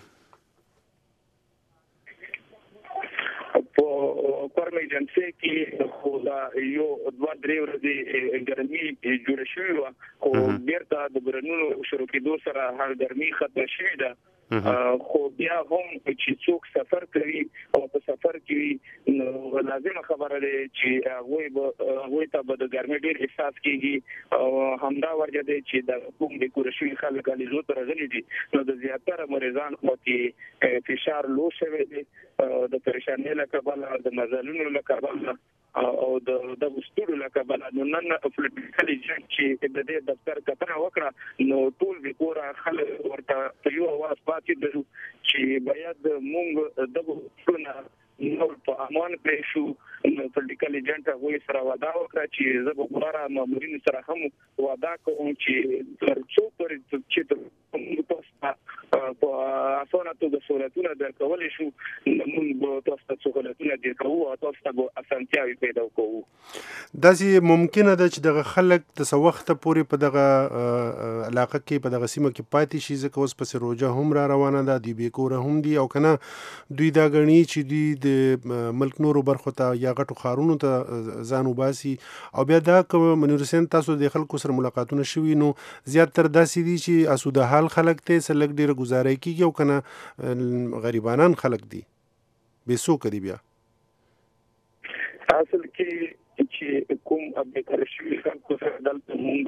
په کورم ایجنسۍ کې خو دا یو 2-3 ورځې ګرمي جوړه شوې وه خو بیرته د بارانونو شروع کېدو سره هر ګرمي ختمه شوې ده خو بیا هم چې څوک سفر کوي او په سفر کې نو لازمه خبره ده چې هغه ته به د ګرمۍ ډېر احساس کیږي او همدا وجه ده چې د کوم د کورشي خلک علیزو تر غلي دي نو د زیاتره مریضان کې فشار لو شوی دی د پریشانۍ له کبله د مزلونو له کبله او د وستړو له کبله نو نن پولیټیکل ایجنټ چې د دې دفتر کتنه وکړه نو ټول د کور خلک ورته یو आवाज پاتې درو چې باید مونږ دغه څونه نو په امان پېښو پولیټیکل ایجنټ هغه سره وعده وکړه چې زه به غواړم مامورینو سره هم وعده کوم چې تر څو پورې چې موږ تاسو په اسانه توګه سہولتونه درکولې شو موږ به تاسو ته سہولتونه درکوو او تاسو ته به اسانتیاوې پیدا کوو. داسې ممکنه ده چې دغه خلک د څه وخته پورې په دغه علاقه کې په دغه سیمه کې پاتې شي ځکه اوس پسې روژه هم را روانه ده دوی بې کوره هم دي او که نه دوی دا ګڼي چې دوی د ملک نورو برخو ته یا غټو ښارونو ته ځان وباسي او بیا دا که منیر حسین تاسو د خلکو سره ملاقاتونه شوي نو زیاتره داسې دي چې اسوده حال خلک ته څه لږ ډېره ګزارۍ کېږي او که نه غریبانان خلک دي بې څوکه دي بیا اصل کې چې کوم ابکر شوی خلکو سره دلته موږ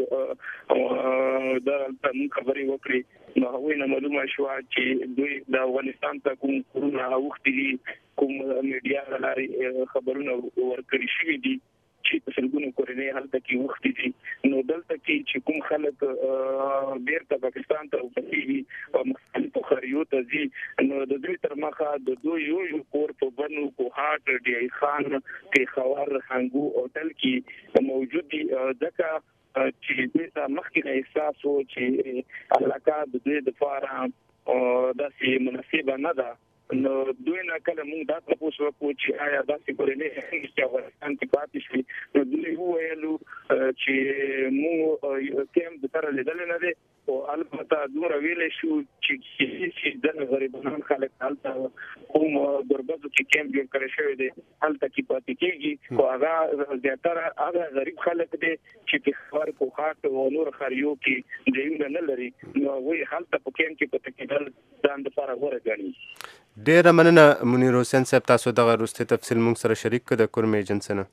خبرې وکړې نو هغوی نه معلومه شوه چې دوی د افغانستان ته کوم کورونه اوښتي دي کوم میډیا له لارې خبرونه ورکړي شوي دي چې په سلګونو کورنۍ هلته کې اوښتي دي نو دلته کې چې کوم خلک بیرته پاکستان ته وتښتېږي او مختلفو ښاریو ته ځي نو د دوی تر مخه د دوی یو کور په بنو کوهاټ ډیای خان پېښور هنګو هوټل کې موجود دي ځکه چې دوی ته مخکې احساس و چې علاقه د دوی دپاره داسې مناسبه نه ده نو دوی نه کله موږ دا تاسو وکړو چې آیا داسې کورنۍ چې افغانستان کې پاتې شي نو دوی وویلو چې موږ کیم د تر لیدل نه دي او البته دوی ویلې شو چې د غریبانو خلک هلته کوم دربدو کې کیم جوړ کړی شوی دی هلته کې پاتې کېږي او هغه زیاتره هغه غریب خلک دي چې په خبر کوهاټ او نور خاریو کې ځایونه نه لري نو وایي هلته په کیم کې پاتې کېدل ځان لپاره غوره ګڼي. ډیره مننه منیر حسین صاحب تاسو دغه وروستی تفصیل موږ سره شریک کړ د کورم ایجنسۍ نه.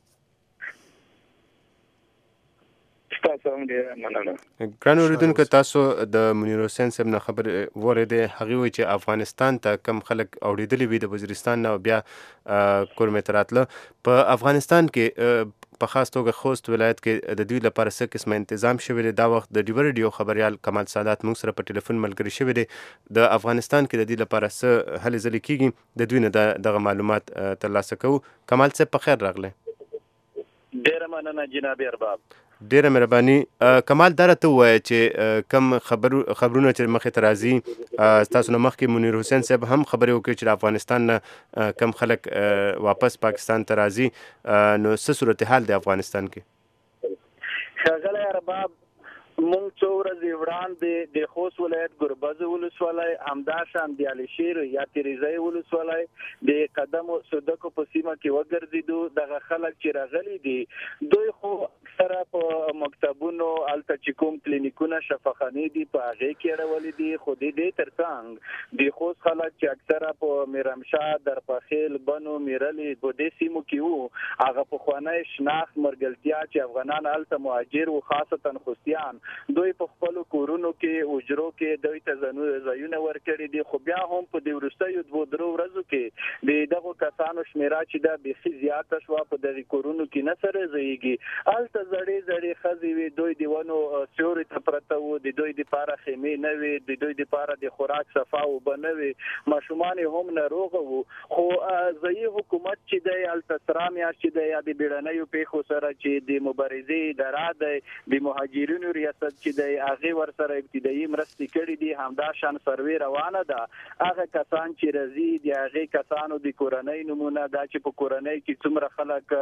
ګران اوریدونکو تاسو د منیر حسین صاحب نه خبر واورېدې هغې وایي چې افغانستان ته کم خلک اوړېدلي وي د وزیرستان نه او بیا کورمې ته راتله په افغانستان کې په خاص توګه خوست ولایت کې د دوی لپاره څه قسمه تنظیم شوی دی دا وخت د ډیو ریډیو خبریال کمال سادات موږ سره په ټلیفون ملګری شوی دی د افغانستان کې د دې لپاره څه هلې ځلې کېږي د دوی نه دغه معلومات ترلاسه کوو. کمال صاحب په خیر راغلی. ډیره مننه جناب ارباب. ډیره مهرباني. کمال دا راته ووایه چې کم خبرونه چې مخې ته راځي ستاسو نه مخکې منیر حسین صاحب هم خبرې وکړي چې د افغانستان نه کم خلک واپس پاکستان ته راځي نو څه صورتحال دی افغانستان کې؟ ښاغلی ارباب مونږ څو ورځې وړاندې د خوست ولایت ګربز ولسوالۍ همداشان د علشیر یا تیریزای ولسوالۍ د قدم صدقو په سیمه کې وګرځیدو. دغه خلک چې راغلي دي دوی خو اکثره په مکتبونو الته چې کوم کلینیکونه شفاخانې دي په هغې کې اړولي دي، خو د دې ترڅنګ د خوست خلک چې اکثره په میرمشاه، درپخیل، بنو، میرلې په دې سیمو کې وو، هغه پخوانی شناخت مرګلتیا چې افغانان هلته مهاجر وو، خاصتا خوستیان، دوی په خپلو کورونو کې اجرو کې دوی ته ځایونه ورکړي دي. خو بیا هم په دې وروستیو 2-3 ورځو کې د دغو کسانو شمېره چې ده بیخي زیاته شوه، په دغې کورونو کې نه سره ځایږي. هلته زړې ښځې وې، دوی د ونو سیوري ته پرته وو، د دوی دپاره خیمې نه وې، د دوی دپاره د خوراک صفا اوبه نه وې، ماشومان هم ناروغه وو. خو ځایي حکومت چې دی هلته سره میاشت چې دی یا د بیړنیو پیښو سره چې د مبارزې اداره دی، د مهاجرینو ریاست چې دی، هغې ورسره ابتدایي مرستې کړي دي. همداشان سروې روانه ده. هغه کسان چې راځي د هغې کسانو د کورنۍ نومونه، دا چې په کورنۍ کې څومره خلک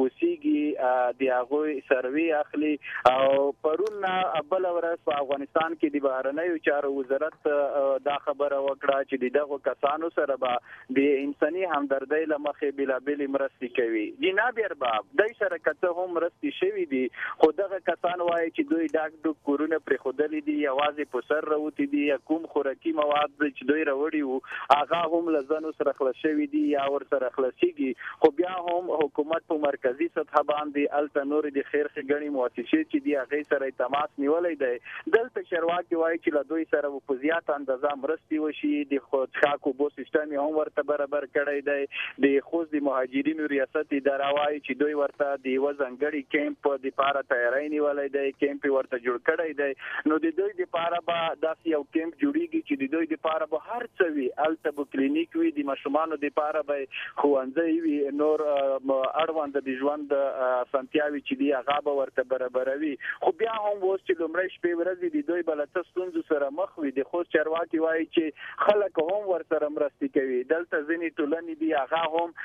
اوسیږي، د هغوی سروې اخلي. او پرون بله ورځ په افغانستان کې د بهرنیو چارو وزارت دا خبره وکړه چې د دغو کسانو سره به د انساني همدردۍ له مخې بېلابېلې مرستې کوي. جناب ارباب دوی سره که څه هم مرستې شوي دي، خو دغه کسان وایي چې دوی ډاک ډوک کورونه پرېښودلي دي، یوازې په سر راوتي دي. کوم خوراکي مواد چې دوی راوړي وو هغه هم له ځنو سره خلاص شوي دي یا ورسره خلاصېږي. خو بیا هم حکومت په مرکزي سطحه باندې هلته نورې د خیر ښېګڼې مؤسسې چې دي هغې سره تماس نیولی دی. دلته چارواکي وایي چې له دوی سره په زیاته اندازه مرستې وشي. د څښاک اوبو سیستم یې هم ورته برابر کړی دی. د خوست د مهاجرینو ریاست اداره وایي چې دوی ورته د یوه ځانګړي کیمپ دپاره تیاری نیولی دی، کیمپ یې ورته جوړ کړی دی. نو د دوی دپاره به داسې یو کیمپ جوړیږي چې د دوی دپاره به هر څه وي. هلته به کلینیک وي، د ماشومانو دپاره به ښوونځی وي، نور اړونده د ژوند اسانتیاوې چې دي هغه به ورته برابروي. خو بیا هم اوس چې لومړۍ شپې ورځې د دوی به له څه ستونزو سره مخ وي. د خوست چارواکي وایي چې خلک هم ورسره مرستې کوي. دلته ځینې ټولنې دي هغه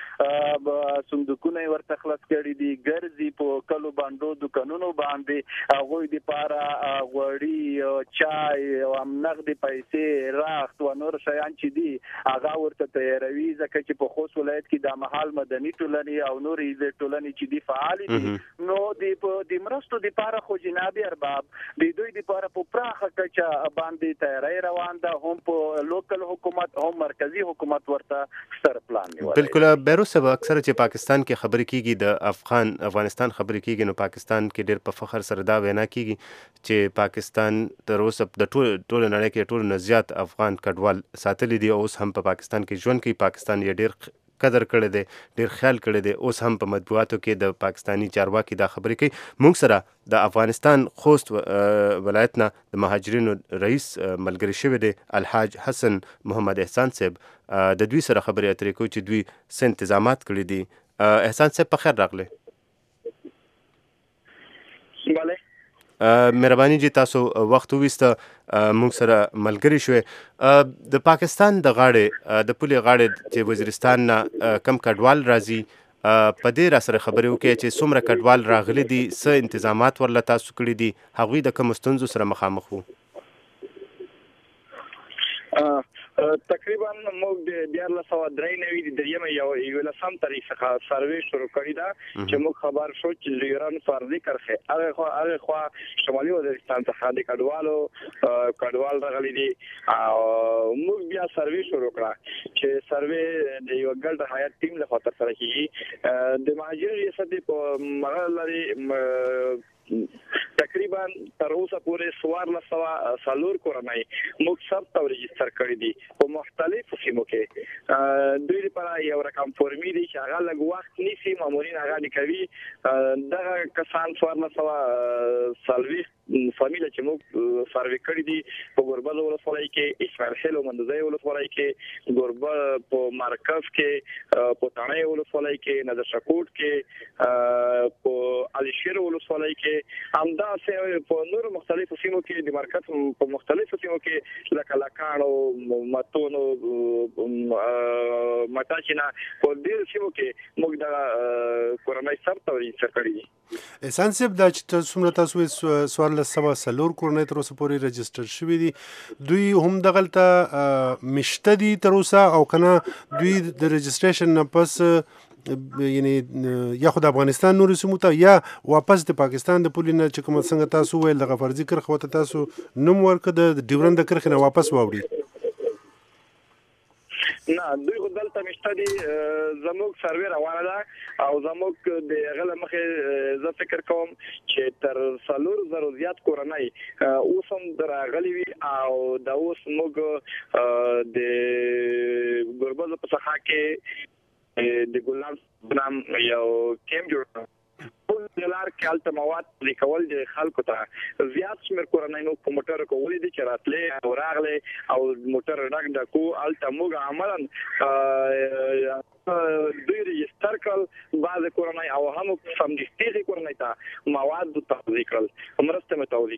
هم صندوقونه یې ورته خلاص کړي دي، ګرځي په کلو بانډو دوکانونو باندې، هغوی دپاره غوړي، چای او نغدې پیسې، راخت و نور شیان چې دي هغه ورته تیاروي. ځکه چې په خوست ولایت کې دا مهال مدني ټولنې او نورې ټولنې چې دي فعالې دي، نو د مرستو دپاره خو جناب ارباب د دوی دپاره په پراخه کچه باندې تیاری روان ده. هم په لوکل حکومت هم مرکزی حکومت ورته ستر پلان نیولی. بالکل بیروس صاحب، اکثره چې پاکستان کې خبرې کیږي، د افغانستان خبرې کیږي، نو پاکستان کې ډېر په فخر سره دا وینا کیږي چې پاکستان تر اوسه د ټول نړۍ کې ټولو نه زیات افغان کډوال ساتلی دي، اوس هم په پاکستان کې ژوند کوي. پاکستان یې ډېر قدر کړی دی، ډېر خیال کړی دی. اوس هم په مطبوعاتو کې د پاکستانی چارواکي دا خبرې کوي. موږ سره د افغانستان خوست ولایت نه د مهاجرینو رئیس ملګری شوی دی الحاج حسن محمد احسان صاحب. د دوی سره خبرې اترې کوو چې دوی څه انتظامات کړي دي. احسان صاحب په خیر راغلی. بله مهرباني جی، تاسو وخت وویسته، موږ سره ملګري شوې. د پاکستان د غاړې د پولې غاړې چې وزیرستان نه کم کډوال راځي، په دې را سره خبرې وکړئ چې څومره کډوال راغلي دي، څه انتظامات ورله تاسو کړي دي، هغوی د کومو ستونزو سره مخامخ وو؟ تقریبا موږ د 1493 د یم یو لسم تاریخ څخه سروې شروع کړې ده چې موږ خبر شو چې د ایران فرضي کرخه هغه خوا شمالي وزیرستان څخه د کډوال راغلي دي. او موږ بیا سروې شروع کړه چې سروې د یو ګډ حیات ټیم له خاطر سره کیږي. د مهاجر ریاست په مغل لري تقریبا تر اوسه پورې 1404 کورنۍ موږ ثبت او رجستر کړي دي په مختلفو سیمو کې. دوی لپاره یو رقم فورمې دي چې هغه لږ وخت نیسي، مامورین هغه کوي. دغه کسان 1440 فامیله چې موږ سروې کړي دي په ګوربز ولسوالۍ کې، اسماعیل خیل او مندوزی ولسوالۍ کې، ګوربز په مرکز کې، په تڼۍ ولسوالۍ کې، نظر شکوټ کې، په علشیر ولسوالۍ کې، همداسې په نورو مختلفو سیمو کې د مرکز په مختلفو سیمو کې لکه لکاڼو، متونو، مټاچینا، په ډېرو سیمو کې موږ د کورنۍ ثبت او رجستر کړي دي. احسان صاحب، دا چې څومره تاسو 1404 کورنۍ تر اوسه پورې رجسټر شوي دي. دوی هم دغلته مشته دي تر اوسه او کنه دوی د رجسټریشن نه پس یعنی یا خو د افغانستان نورو سیمو ته یا واپس د پاکستان د پولې نه چې کوم څنګه تاسو ویل دغه فرضي کرښه ورته تاسو نوم ورکړه د ډیورنډ د کرښې نه واپس واوړي؟ نه دوی خو دلته مشته دي. زموږ سروې روانه ده او زموږ د هغه مخې زه فکر کوم چې تر 4,000 زیات کورنۍ اوس هم راغلي وي او دا اوس موږ د ګربز په څخه کې د ګلان نام یو کیم جوړ په لار کې الته مواد لیکول د خلکو ته زیات شمیر کورنۍ نو په موټر کولې دي چې راتلې او راغلې او موټر ډک ډکو الته موږ عملاً دوی رجستر کړل بعض کورنۍ او هم سمدستي کورنۍ ته مواد توضیح کړل مرسته مې توضیح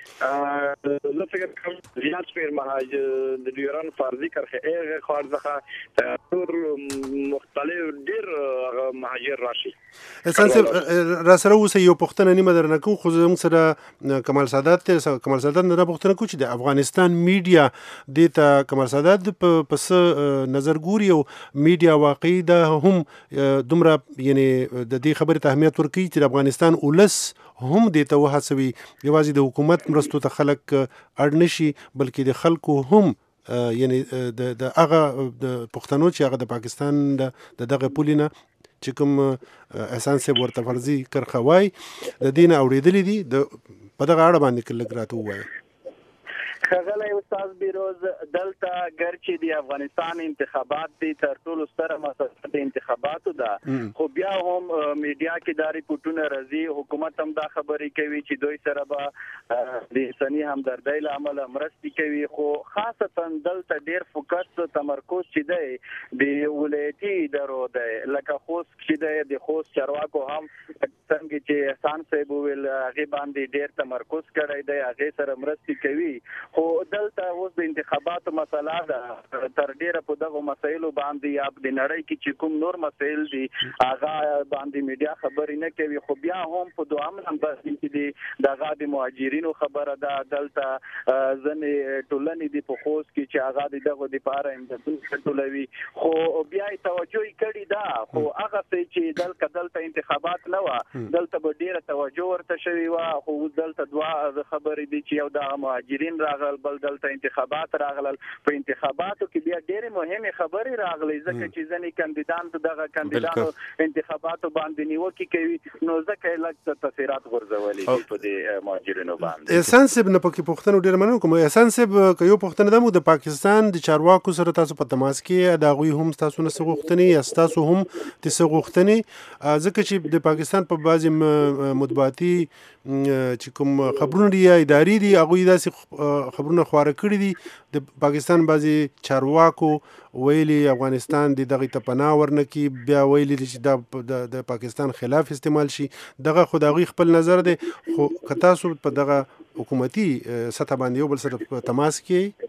کړې. زه فکر کوم زیات شمیر مهاجر د ډیورن فرضي کرښې هغه خارځه ټول مختلف ډیر مهاجر راشي. احسان صاحب را سره اوسه یو پوښتنه نیمه درنه کوم خو زموږ سره کمال سادات نه پوښتنه کوم چې د افغانستان میډیا د ته کمال سادات پس نظر ګوري او میډیا واقعي دا هم دومره یعنی د دې خبرې ته اهمیت ورکوي چې د افغانستان ولس هم دې ته وهڅوي یوازې د حکومت مرستو ته خلک اړ نشي بلکې د خلکو هم یعنی د هغه د پښتنو چې هغه د پاکستان د دغه پولې نه چې کوم احسان صاحب ورته فرضي کرښه وای د دې نه اورېدلې دي په دغه اړه باندې لږ راته ووایه. خغلی استاد بیروز دلته ګرچې د افغانستان انتخابات دي تر ټولو ستره مسله د انتخاباتو ده خو بیا هم میډیا کې دا ریپورټونه راځي حکومت هم دا خبرې کوي چې دوی سره به د انساني همدردۍ له امله مرستې کوي خو خاصتا دلته ډیر فوکس تمرکز چې دی د ولایتي ادارو دی لکه خوست چې دی د خوست چارواکو هم څنګه چې احسان صاحب ویل هغې باندې ډیر تمرکز کړی دی هغې سره مرستې کوي خو دلته اوس د انتخاباتو مسله ده تر ډیره په دغه مسایلو باندې یا د نړۍ کې چې کوم نور مسایل دي هغه باندې میډیا خبرې نه کوي خو بیا هم په دوام نمبر کې دي دغه د مهاجرینو خبره ده دلته ځنې ټولنې دي په خوست کې چې هغه دغه د پاره امدادونه ټولوي خو بیا توجه یې کړې ده خو هغه چې دلته انتخابات نه و دلته به ډیره توجه ورته شوې وه خو دلته دوه خبرې دي چې یو د مهاجرین راغل بل دلته انتخابات راغلل په انتخاباتو کې بیا ډېرې مهمې خبرې راغلي ځکه چې ځینې کاندیدان دغه کاندیدانو انتخاباتو باندې نیوکې کوي نو ځکه یې لږ تاثیرات غورځولي دي په دې مهاجرینو باندې. احسان صاحب نه پکې پوښتنه ډېره مننه کوم. احسان صاحب که یو پوښتنه ده مو د پاکستان د چارواکو سره تاسو په تماس کې د هغوی هم تاسو نه څه غوښتنې یا ستاسو هم څه غوښتنې ځکه چې د پاکستان په بعضې مطبوعاتي چې کوم خبرونه دي یا ادارې دي هغوی داسې خبرونه خواره کړي دي د پاکستان بعضی چارواکو ویلي افغانستان د دغه ته پناه ورنکي بیا ویلي چې د پاکستان خلاف استعمال شي دغه خو د هغوی خپل نظر دی خو که تاسو په دغه حکومتي سطح باندې یو بل سره په تماس کې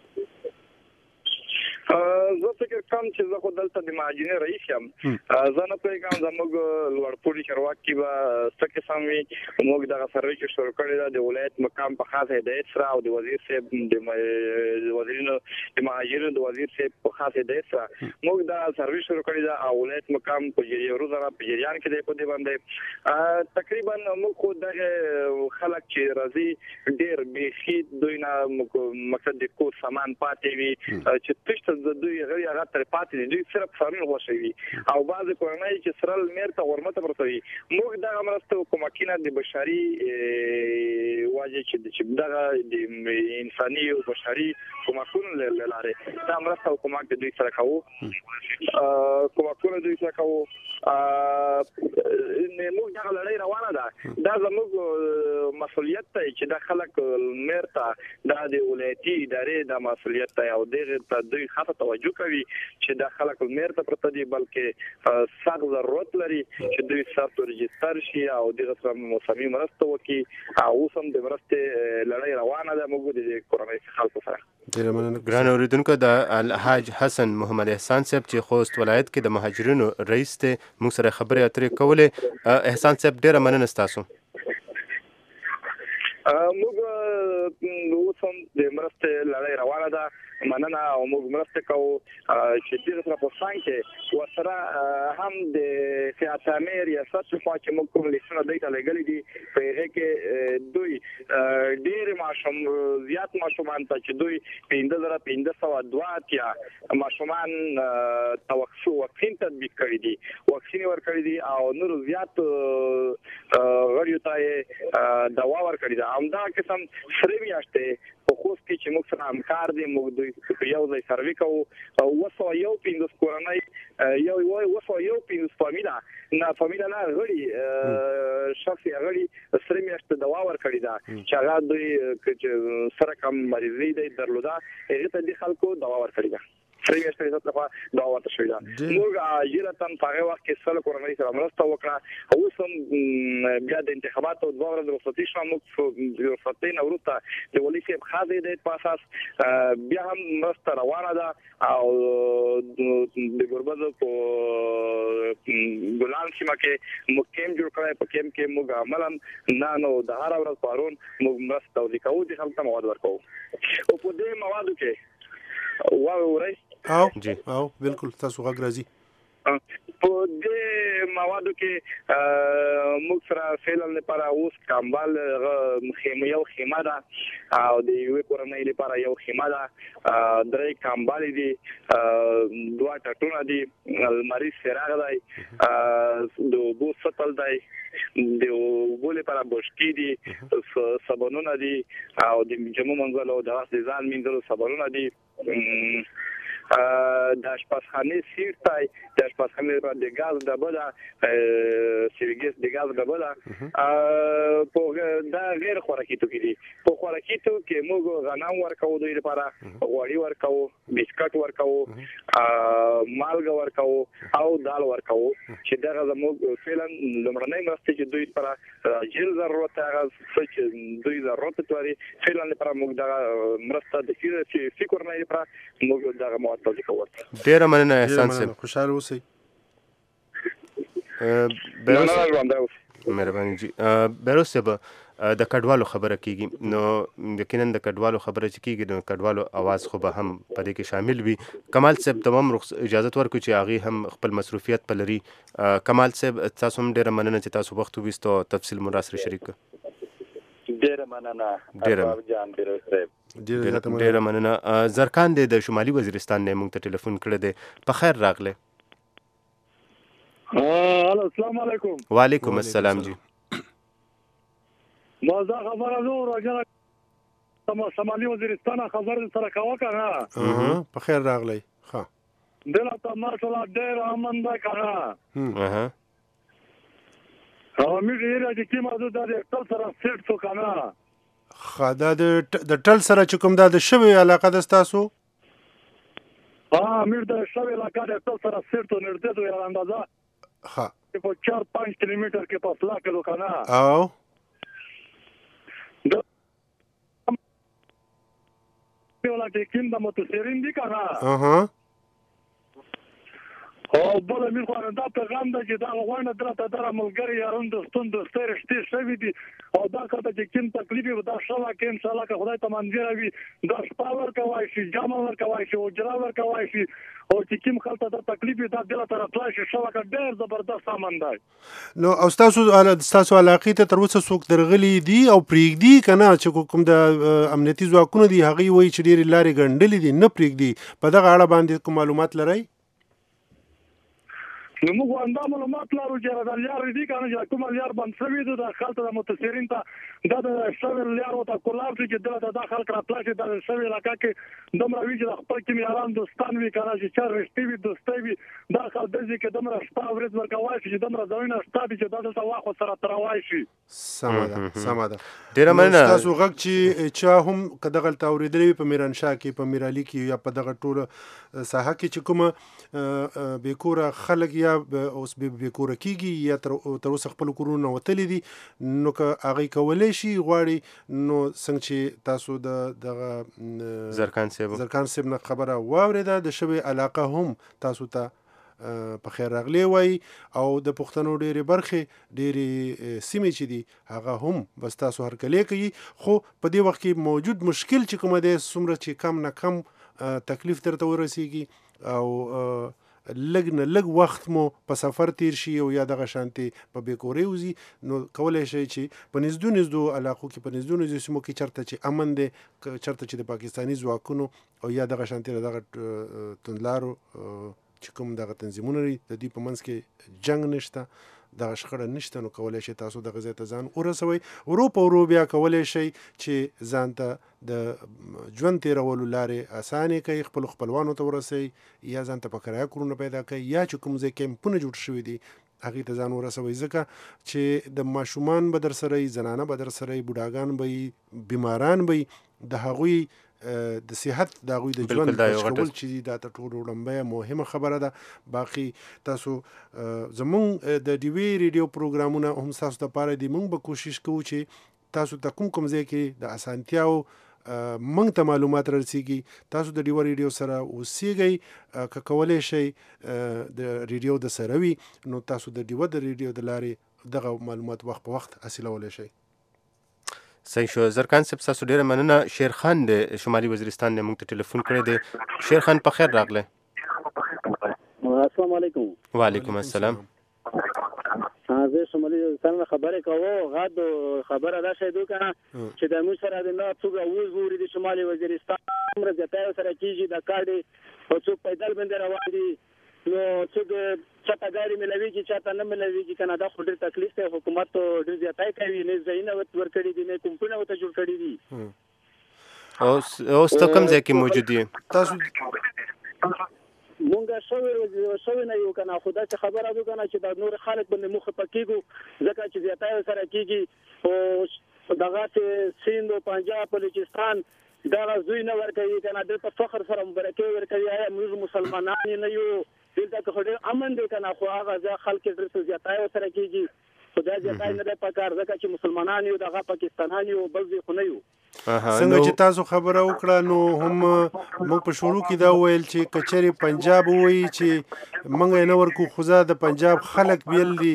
زه فکر کوم چې زه خو دلته د مهاجرینو رئیس یم زه نه پوهېږم زموږ لوړپوړي چارواکي به څه قسم وي موږ دغه سروې چې شروع کړې ده د ولایت مقام په خاص هدایت سره او د وزیر صاحب د وزیرینو د مهاجرینو د وزیر صاحب په خاص هدایت سره موږ دا سروې شروع کړې ده او ولایت مقام په روزانه په جریان کې دی په دې باندې تقریبا موږ خو دغه خلک چې راځي ډېر بیخي دوی نه مقصد د کور سامان پاتې وي چې تشته د دوی غوي هغه تر پاتې دي دوی صرف سارنه غوښوي او بعض کورنۍ چې سرل میر ته ورمته ورتوي موږ دغه مرسته کومکینه د بشري واجب چې دغه د انساني او بشري کومکونه لاره دا مرسته کومک د دوی سره کوو کومکونه دوی سره کوو موږ دغه لړۍ روانه ده دا زموږ مسؤلیت دی چې د خلک میر ته دا د ولایتي ادارې د مسؤلیت دی او دغه ته دوی خاصه توجه کوي چې د خلک میر ته پرته دي بلکې سخت ضرورت لري چې دوی سره رجستر شي او دغه سره موسمي مرسته وکړي او هم د مرستې لړۍ روانه ده موږ د کورنۍ خلکو سره. ګران اوریدونکو د الحاج حسن محمد احسان صاحب چې خوست ولایت کې د مهاجرینو رئیس ته موږ سره خبرې اترې کولې. احسان صاحب ډیره مننه ستاسو. د مرستې لړۍ روانه ده مننه او موږ مرسته کوو چې دغه سره په څنګ کې ورسره هم د سیاستي ریاست په چې موږ کوم لیسونه دایته لګلې دي په هغه کې دوی ډېر ماشوم زیات ماشومان ته چې دوی 15,502 ماشومان واکسین تطبیق کړی دي واکسین ورکړی دي او نور زیات غړیو ته دوا ورکړی ده همدا قسم سره میاشته په خوست کې چې موږ سره همکار دي موږ دوی یو ځای سروي کوو او وسو یو 15 کورنۍ یو وسو یو 15 فامیلا نه غړي شخصي غړي سره میاشته دوا ورکړی ده چې هغه دوی سره کم مریضي دي درلوده هغه ته د خلکو دوا ورکړی ده سره میاشته د طرفه دوا ورته شوی ده موږ اجرتن په وخت کې سره کورنۍ سره مرسته وکړه او سم بیا د انتخاباتو د ورځې رخصتي شو موږ د رخصتي نورته د ولي صاحب خاصه د پاساس بیا هم مرسته روانه ده او د ګوربزو په ګلان سیمه کې موږ کېم جوړ کړی په کېم کې موږ عملاً نو د هر ورځ پرون موږ مرسته وکړو د خلکو مواد ورکو او په دې موادو کې واورئ او بالکل تاسو غږ راځي په دې موادو کې موږ سره فعلن لپاره اوس کامبال یو خیمه ده او د یو کورنۍ لپاره یو خیمه ده درې کامبال دي دوه ټټونه دي الماری سراغ دی د بو سطل دی د بوله لپاره بشکی دي صابونونه دي او د جمو منځلو د ځان منځلو صابونونه دي د اشپزخانه سیرتای د اشپزخانه د غاز ډبه سیریګس د غاز ډبه په دا غیر خوراکي توکي دي په خوراکي توکي کې موږ غنم ورکو دوی لپاره غوړي ورکو بسکټ ورکو مالګه ورکو او دال ورکو چې دا زموږ فعلا لمړنۍ مرسته چې دوی لپاره جل ضرورت هغه چې دوی ضرورت لري فعلا لپاره موږ دا مرسته د فکر نه لپاره موږ دا ډیره مننه احسان صاحب خوشاله اوسئ مهرباني جی بیروس صاحب د کډوالو خبره کیږي نو یقینا د کډوالو خبره چې کیږي د کډوالو आवाज خو به هم په دې کې شامل وي کمال صاحب تمام اجازه ورکړو چې هغه هم خپل مصروفیت په لري کمال صاحب تاسو هم ډیره مننه چې تاسو وخت وستو تفصیل مراسل شریک ډیره مننه ارباب جان بیروس صاحب ډیره مننه زرکان د شمالي وزیرستان نه موږ ته ټلیفون کړی دی په خیر راغله السلام علیکم وعلیکم السلام جی مازه خبره نو راځه شمالي وزیرستان خبر سره کاوه کنه په خیر راغلی ها دلته ماشاءالله ډیر امن ده کنه او موږ یې راځي چې موږ د ټول سره سیټ تو کنه خدا د ټل سره چې کوم د شوی علاقه د تاسو میر د شوی علاقه د ټل سره سیټو نږدې دوی اندازه ها په 4-5 کیلومتر کې فاصله کې لوکنه او ولا کې کیند متسرین دي کنه او بل مې خو دا پیغام ده چې دا غوښنه درته در ملګری یارون دوستون دوستۍ رښتې شوي دي او دا کته چې کوم تکلیف وي دا شاله کې ان شاء الله که خدای ته منځ راوي دا شپه ورکوای شي جامه ورکوای شي او اجرا ورکوای شي او چې کوم خلک ته تکلیف وي دا دله تر اطلاع شي شاله که ډېر زبردست سامان دی نو او تاسو علاقې ته تر اوسه څوک درغلي دي او پرېږدي کنه چې کوم د امنیتي ځواکونه دي هغه وایي چې ډېرې لارې ګنډلې دي نه پرېږدي په دغه اړه باندې کوم معلومات لرئ نو موږ انده معلومات لرو چې دا لار دي کنه چې کوم لار باندې شوی دی د خلک د متسرین ته دا شوی لار او تا کولار چې دلته د خلک راپلا چې د شوی علاقه کې دومره وی چې خپل کې میاران دوستان وی کنه چې چر رښتې وي دوستي وي دا خلک د چې دومره شپه ورځ ورکوي چې دومره ځوینه شته چې دلته واخو سره تروای شي سمه ده ډیره مننه تاسو غږ چې چا هم کدغه اوریدلې په میرانشاه کې په میرالي کې یا په دغه ټوله ساحه کې چې کوم بیکوره خلک یا اوس بیکوره کیږي یا تر اوسه خپل کورونه وتلې دي نو که هغه کولای شي غواړي نو څنګه چې تاسو د زرکان صاحب نه خبره واورېده د شوی علاقه هم تاسو ته په خیر راغلی وای او د پښتنو ډېرې برخې ډېرې سیمې چې دي هغه هم بس تاسو هرکلی کوي خو په دې وخت کې موجود مشکل چې کومه دی څومره چې کم نه کم تکلیف درته ورسیږي او لږ نه لږ وخت مو په سفر تیر شي او یا دغه شانتي په بیکورې وځي نو کولای شي چې په نږدې علاقو کې په نږدې سیمو کې چرته چې امن دی چرته چې د پاکستاني ځواکونو او یا دغه شانتي دغه توندلارو چې کوم دغه تنظیمونه لري د دې په منځ کې جنگ نشته دغه شخړه نشته نو کولای شي تاسو دغه ځای ته ځان ورسوي ورو په ورو بیا کولای شي چې ځان ته د ژوند تیرولو لارې اسانې کوي خپلوانو ته ورسوي یا ځان ته په کرایه کورونه پیدا کوي یا چې کوم ځای کیمپونه جوړ شوي دي هغې ته ځان ورسوي ځکه چې د ماشومان به در سره زنانه به در سره بوډاګان به بیماران به د هغوی د صحت د هغوی د ژوند بچکول چې دا تر ټولو لومړی مهمه خبره ده باقي تاسو زمونږ د ډیوی ریډیو پروګرامونه هم تاسو دپاره دي موږ به کوشش کوو چې تاسو ته کوم ځای کې د اسانتیاو موږ ته معلومات رسیږي تاسو د ډیوی ریډیو سره اوسیږئ که کولی شئ د ریډیو د سره وي نو تاسو د ډیوی د ریډیو د لارې دغه معلومات وخت په وخت حاصلولی شئ صحیح شو زرکان صاحب تاسو ډیره مننه شیر خان د شمالي وزیرستان نه موږ ته ټلیفون کړی دی شیر خان په خیر راغله السلام علیکم وعلیکم السلام زه شمالي وزیرستان خبره کوم غاد خبره دا شې دوه کنه چې د موږ سره د نه څوګه وزوري د شمالي وزیرستان امر زیاتای سره کیږي د کاډي او څوک پیدل باندې روان دي نو څوک چاته ګاډي ملويږي چاته نه ملويږي کنه دا خو ډېر تکلیف دی حکومت ډېر زیاتای کوي نه زینه ورکړي دي نه کومپونه وته جوړ کړي دي او څه کوم ځای کې موجود دي تاسو مونږه شوی نه یو کنه خدا څخه خبره ده کنه چې د نور خلک باندې مخ پکېګو ځکه چې زیاتای سره کیږي او دغه سیند او پنجاب بلوچستان دا زوی نه ورکوي کنه د فخر سره مبارکي ورکوي آیا موږ مسلمانان نه یو دلته که خو امن دی کنه خو هغه ځکه خلک ډېر زیاتای سره کیږي خدای زیاتای نه د پکار ځکه چې مسلمانان یو دغه پاکستانان یو بل ځای خو نه یو څنګه چې تاسو خبره وکړه نو هم موږ په شروع کې دا ویل چې کچري پنجاب وایي چې موږ نه ورکو خو د پنجاب خلک بیل دي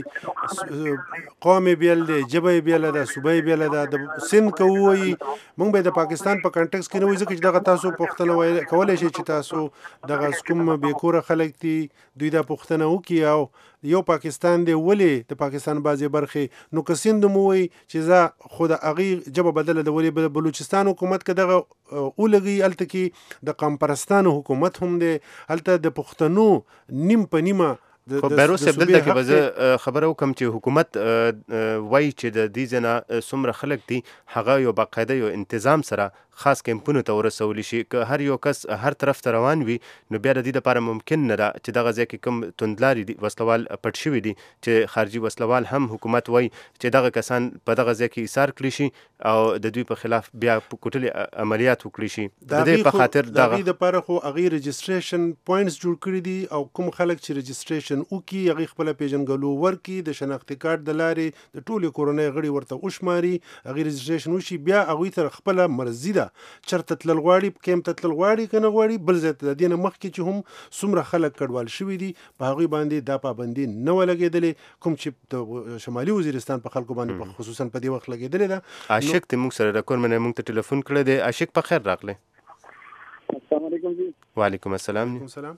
قوم بیل دي جبه بیل ده صوبې بیل ده د سند کوي موږ به د پاکستان په کانټیکس کې نه وایي چې دغه تاسو پښتنه کولای شي چې تاسو دغه کوم بیکوره خلک دي دوی د پښتنه وکي او یو پاکستان دی ولې د پاکستان بعضی برخې نو کسند مو وي چې زه خود اغي جبه بدله د ولې بلوچستان حکومت کې دغه اولګي الته کې د قوم پرستانو حکومت هم دی الته د پښتنو نیم په نیمه خو بیروس دلته کې به خبره وکم چې حکومت وایي چې د دې ځنه څومره خلک دي هغه یو باقاعده یو تنظیم سره خاص کیمپونو ته ورسول شي که هر یو کس هر طرف ته روان وي نو بیا د دې لپاره ممکن نه ده چې دغه ځای کې کوم توندلاري دي وسلوال پټ شوي دي چې خارجي وسلوال هم حکومت وایي چې دغه کسان په دغه ځای کې ایثار کړي شي او د دوی په خلاف بیا کوټلي عملیات وکړي شي د دې په خاطر دغه لپاره خو هغه ريجستریشن پوینټس جوړ کړي دي او کوم خلک چې ريجستریشن وکي هغه خپل پیژنګلو ورکي د شناختی کارت د لارې د ټولو کورونې غړي ورته وشماري هغه ريجستریشن وشي بیا هغه تر خپل مرزي ده چرته تل غواړي کیم ته تل غواړي کنه غواړي بل ځای ته دینه مخ کې چې هم څومره خلک کډوال شوي دي په هغه باندې دا پابندي نه ولګېدلې کوم چې د شمالي وزیرستان په خلکو باندې خصوصا په دې وخت لګېدلې ده عاشق ته موږ سره راکور منه موږ ته ټلیفون کړی دی عاشق په خیر راغله السلام علیکم جی وعلیکم السلام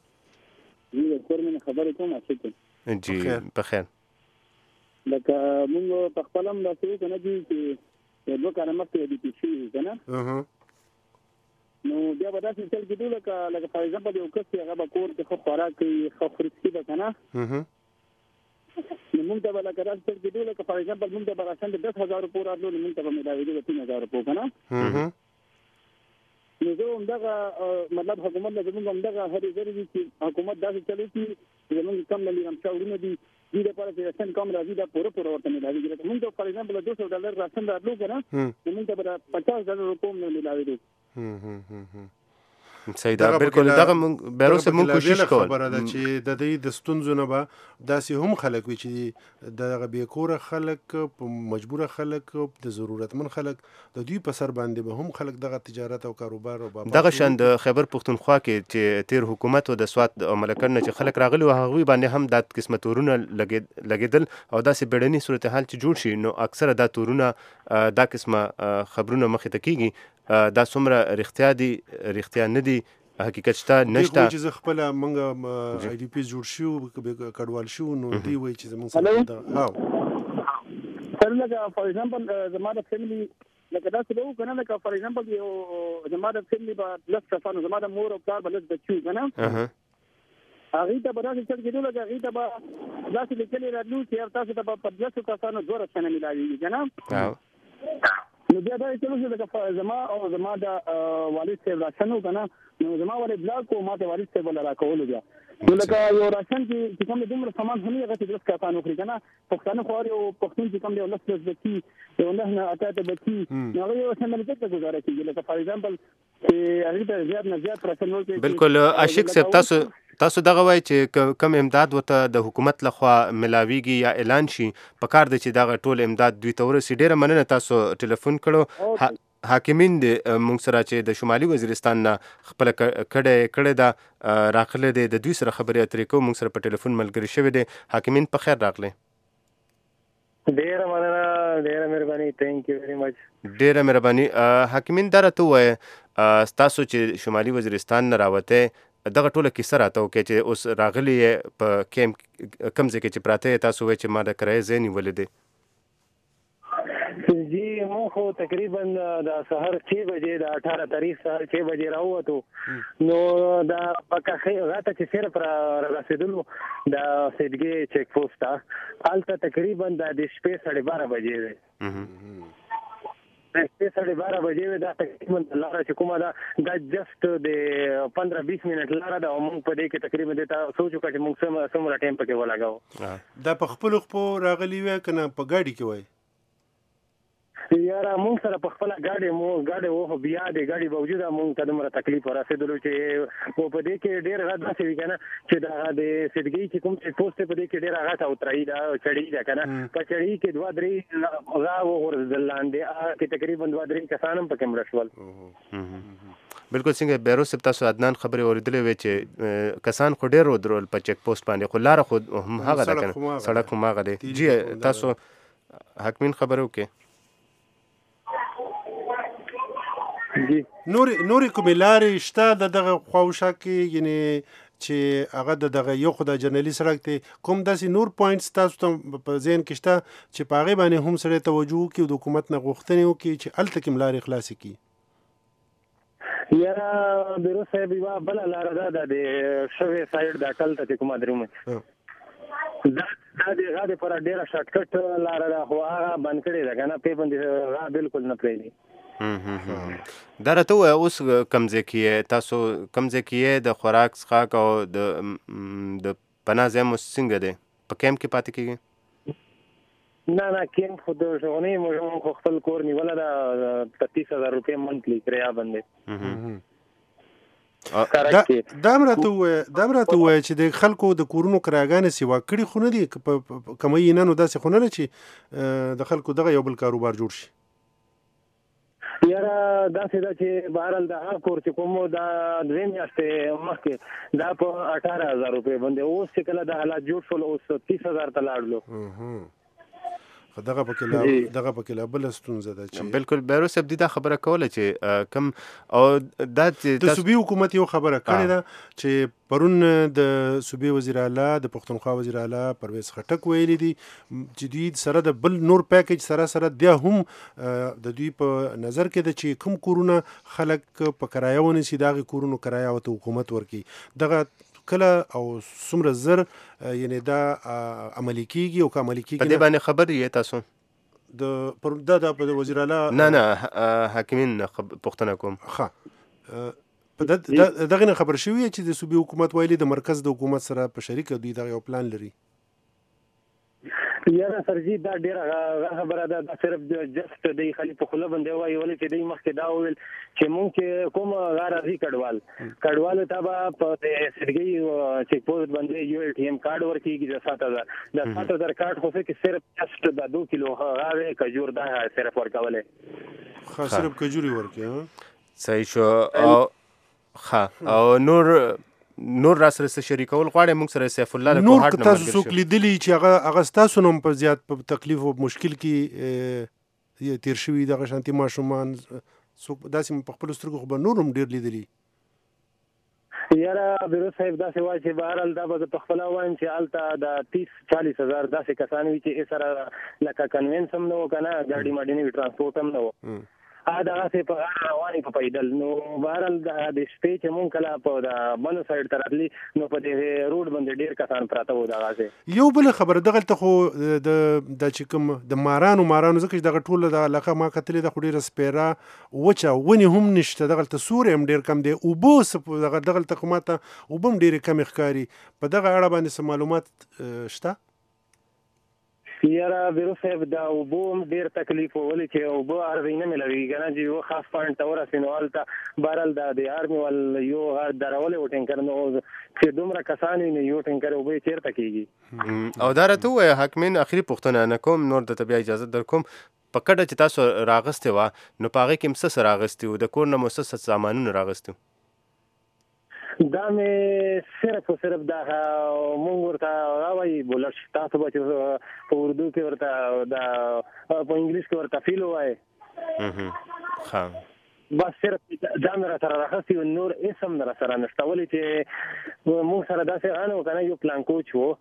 جی کور منه خبرې کوم عاشق جی په خیر لکه موږ په خپل هم داسې کنه دي چې دوه کاله مخکې دي چې کنه نو بیا به داسې چل کېدو لکه فار ایگزامپل یو کس هغه به کور کې ښه خوراک کوي ښه خرڅي به که نه نو موږ ته به لکه داسې چل کېدو لکه فار ایگزامپل موږ ته به راشن د 10,000 روپو راتلو نو موږ ته به ملاوېدو د 3,000 روپو که نه نو زه همدغه مطلب حکومت نه زموږ همدغه هرې ځرې دي چې حکومت داسې چل وکړي چې زموږ کم له میرمچا وړونه دي دې لپاره چې راشن کم راځي دا پوره ورته ملاوېږي لکه موږ ته فار ایگزامپل $200 راشن راتلو که نه نو موږ ته به $50,000 روپو هم نه ملاوېدو صحیح ده بالکل دغه بیروس موږ کوشش کول خبره ده چې د دې د ستونزو نه به داسې هم خلک وي چې دغه بیکوره خلک په مجبوره خلک د ضرورتمن خلک د دوی په سر باندې به هم خلک دغه تجارت او کاروبار او دغه شان د خیبر پښتونخوا کې چې تیر حکومت او د سوات او ملکن چې خلک راغلي او هغوی باندې هم د قسمت تورونه لګیدل او داسې بیړني صورتحال چې جوړ شي نو اکثره دا تورونه دا قسمه خبرونه مخې ته کیږي دا څومره رښتیا نه دي حقیقت شته نشته چې خپل منګه آی ډی پی جوړ شو کډوال شو نو دی وای چې زمونږ سره سر لکه فار ایگزامپل زما د فیملی لکه دا څه وو کنه لکه فار ایگزامپل یو زما د فیملی په لس کسانو زما د مور او پلار په لس بچو کنه هغه ته به راځي چې کېدل هغه ته به داسې لیکلي راتلو چې تاسو ته په 10 کسانو دوه رسنه ملایي کنه نو بیا دا چې لکه زما او زما د والد صاحب راشنو کنه نو زما والد بلاک او ماته والد صاحب لرا کول بیا نو لکه یو راشن چې کوم دومره سامان هم هغه چې 10 کسانو خوري کنه پښتانه خو یو پښتون چې کوم دی ولس بچي یو نه اته بچي نو یو څنګه ته گزاره کیږي لکه فار ایگزامپل چې هغه ته زیات نه زیات رسن ورکړي بالکل عاشق صاحب تاسو دغه وای چې کم امداد وته د حکومت لخوا ملاویږي یا اعلان شي په کار دی چې دغه ټول امداد دوی ته ورسي ډیره مننه تاسو ټلیفون کړو حاکمین د مونږ سره چې د شمالي وزیرستان نه خپل کړه دا راخله د دوی سره خبرې اترې کوو مونږ سره په ټلیفون ملګری شوی دی حاکمین په خیر راغله ډیره مننه ډیره مهرباني ثانک یو ویری مچ ډیره مهرباني حاکمین درته وای تاسو چې شمالي وزیرستان نه راوته دغه ټوله کیسه راته وکړي چې اوس راغلی په کیمپ کم ځای کې چې پراته تاسو وایي چې ما د کرایې ځای نیولی دی جی مو خو تقریبا د سحر 6 بجې د 18 تاریخ سحر 6 بجې راووتو نو دا پکه راته چې صرف رسیدلو د سیدګي چیک پوسټ ته الته تقریبا د شپې 12:30 بجې دی ساڑھے 12 بجے دا تقریبا لاره چې کومه دا جست د 15-20 منټ لاره دا موږ په دې کې تقریبا د سوچو چې موږ سمره ټایم پکې ولاګاو دا په خپل خو راغلی وای کنه په گاډي کې وای یاره موږ سره په خپل گاډي وو بیا د گاډي باوجود موږ ته دمره تکلیف ورسېدلو چې په دې کې ډېر غږ داسې وی کنه چې دا د سیدګي چې کوم څه پوسټ په دې کې ډېر غږ او ترای دا چړې دا کنه په چړې کې 2-3 غا ورزل لاندې کې تقریبا 2-3 کسانم پکې مړ شول بالکل څنګه بیروس تاسو عدنان خبرې اوریدلې وې چې کسان خو ډېر ودرول په چک پوسټ باندې خو لار خو هم هغه ده کنه سړک هم هغه دی جی تاسو حاکمین خبرو کې نور کومې لارې شته دغه خواوشا کې یعنی چې هغه دغه یو خدای جرنالي سړک ته کوم داسې نور پوینټس تاسو ته په ذهن کې شته چې په هغې باندې هم سره توجه وکړي د حکومت نه غوښتنې وکړي چې هلته کوم لارې خلاصې کړي یاره بیروس صاحب یوه بله لاره ده د شوې سایډ د اټل ته چې کومه درومه دا د هغه دپاره ډېره شارټکټ لاره ده خو هغه بند کړې ده که نه پې باندې هغه بالکل نه پرېږدي دا راته وایه اوس کوم ځای کې تاسو کوم ځای کې د خوراک څښاک او د پناه ځای مو څنګه دی په کیمپ کې پاتې کېږي نه کیمپ خو د ژغنۍ موږ خو خپل کور نیوله ده 30,000 روپۍ منتلي کرایه باندې دا راته ووایه چې د خلکو د کورونو کراګانې سیوا کړي خو نه دي کمۍ نه نو داسې خو نه ده چې د خلکو دغه یو بل کاروبار جوړ شي یاره داسې ده چې بهرحال د هغه کور چې کوم دا 2 میاشتې مخکې دا په 18,000 روپۍ باندې اوس چې کله د حالات جوړ شول اوس 30,000 ته لاړلو دغه پکې لا بل ستونزه ده چې بالکل بیروس صاحب دا خبره کوله چې کم او دا د صوبې حکومت یو خبره کړې ده چې پرون د صوبې وزیر اعلی د پښتونخوا وزیر اعلی پرویز خټک ویلي دي چې دوی سره د بل نور پیکیج سره د هم د دوی په نظر کې ده چې کوم کورونه خلک په کرایه ونیسي دغه کورونو کرایه ورته حکومت ورکړي دغه کله او څومره زر یعنی دا عملي کیږي او عملي کیږي په دې باندې خبر یې تاسو د وزیر اعلی نه حاکمین پوښتنه کوم په دغه نه خبر شوی چې د صوبې حکومت ویلي د مرکز د حکومت سره په شریکه دوی دغه یو پلان لري یاره سرجی دا ډیره خبره ده، دا صرف جست دی خلی په خوله باندې وایي، ولې چې دی مخکې دا وویل چې مونږ چې کوم راځي کډوال ته به په سرګي چیک پوسټ باندې یو ATM کارت ورکېږي د 7000 د 7000 کارت خو کې صرف جست د 2 کیلو هغه کجور دا صرف ورکولې، خاص صرف کجوري ورکې. صحیح شو. او نور را سره شریکول غواړي موږ سره سیف الله له کوهاټ نمبر تاسو څوک لیدلی چې هغه تاسو نوم په زیات په تکلیف او مشکل کې تیر شوي دغه شانتي ماشومان څوک داسې په خپل سترګو خو به نور هم ډېر لیدلی؟ یاره بیرو صاحب داسې وایي چې بهرحال دا به په خپله وایم چې هلته د 30-40 هزار داسې کسان وي چې سره لکه کنوینس هم نه و که نه ګاډي ماډي نه وي ټرانسپورټ هم نه و دغسې په غاړه روانې په پیدل. نو بهرحال د شپې چې مونږ کله په د بنو سایډ ته راتلي نو په دې روډ باندې ډېر کسان پراته وو دغسې. یو بله خبره دغلته خو د چې کوم د مارانو ځکه چې دغه ټوله د علاقه ما کتلې ده خو ډېره سپیره وچه ونې هم نشته، دغلته سوری هم ډېر کم دی، اوبه دغلته خو ماته اوبه هم ډېرې کمې ښکاري. په دغه اړه باندې څه معلومات شته؟ یاره بیرو صاحب دا اوبو هم ډېر تکلیف و، ولې چې اوبه عرضې نه میلاوي که نه چې یو خاص پوینټ ته ورسې نو هلته بهرحال د آرمي وال یو درولی و ټینکر، نو چې دومره کسان وي نو یو ټینکر اوبه یې چېرته کېږي. او دا راته ووایه حاکمین، اخري پوښتنه نه کوم، نور درته بیا اجازه در کوم. په کډه چې تاسو راغستې وه نو په هغې کې هم څه راغستي وو؟ د کور نه مو څه سامانونه راغستي وو؟ دا مې صرف و صرف دا مونږ ورته راوایي بولش، تاسو به چې په اردو کې ورته دا په انګلیش کې ورته فیل ووایي، بس صرف دا مې را سره راخستي و، نور هېڅ هم را سره نشته، ولې چې مونږ سره داسې غانه و که نه یو پلان کوچ و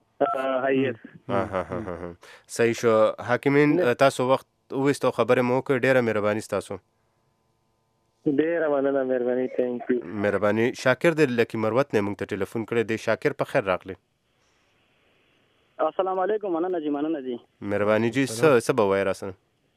هیس. صحیح شو. حاکمین تاسو وخت وویستو، خبرې مو وکړې، ډېره مهرباني ستاسو. ډېره مننه، مهرباني، تھینک یو. مهرباني. شاکر د لکی مروت نه موږ ته ټلیفون کړی دی. شاکر په خیر راغلی. السلام علیکم. مننه جی. مهرباني جی. څه به وایې راسره؟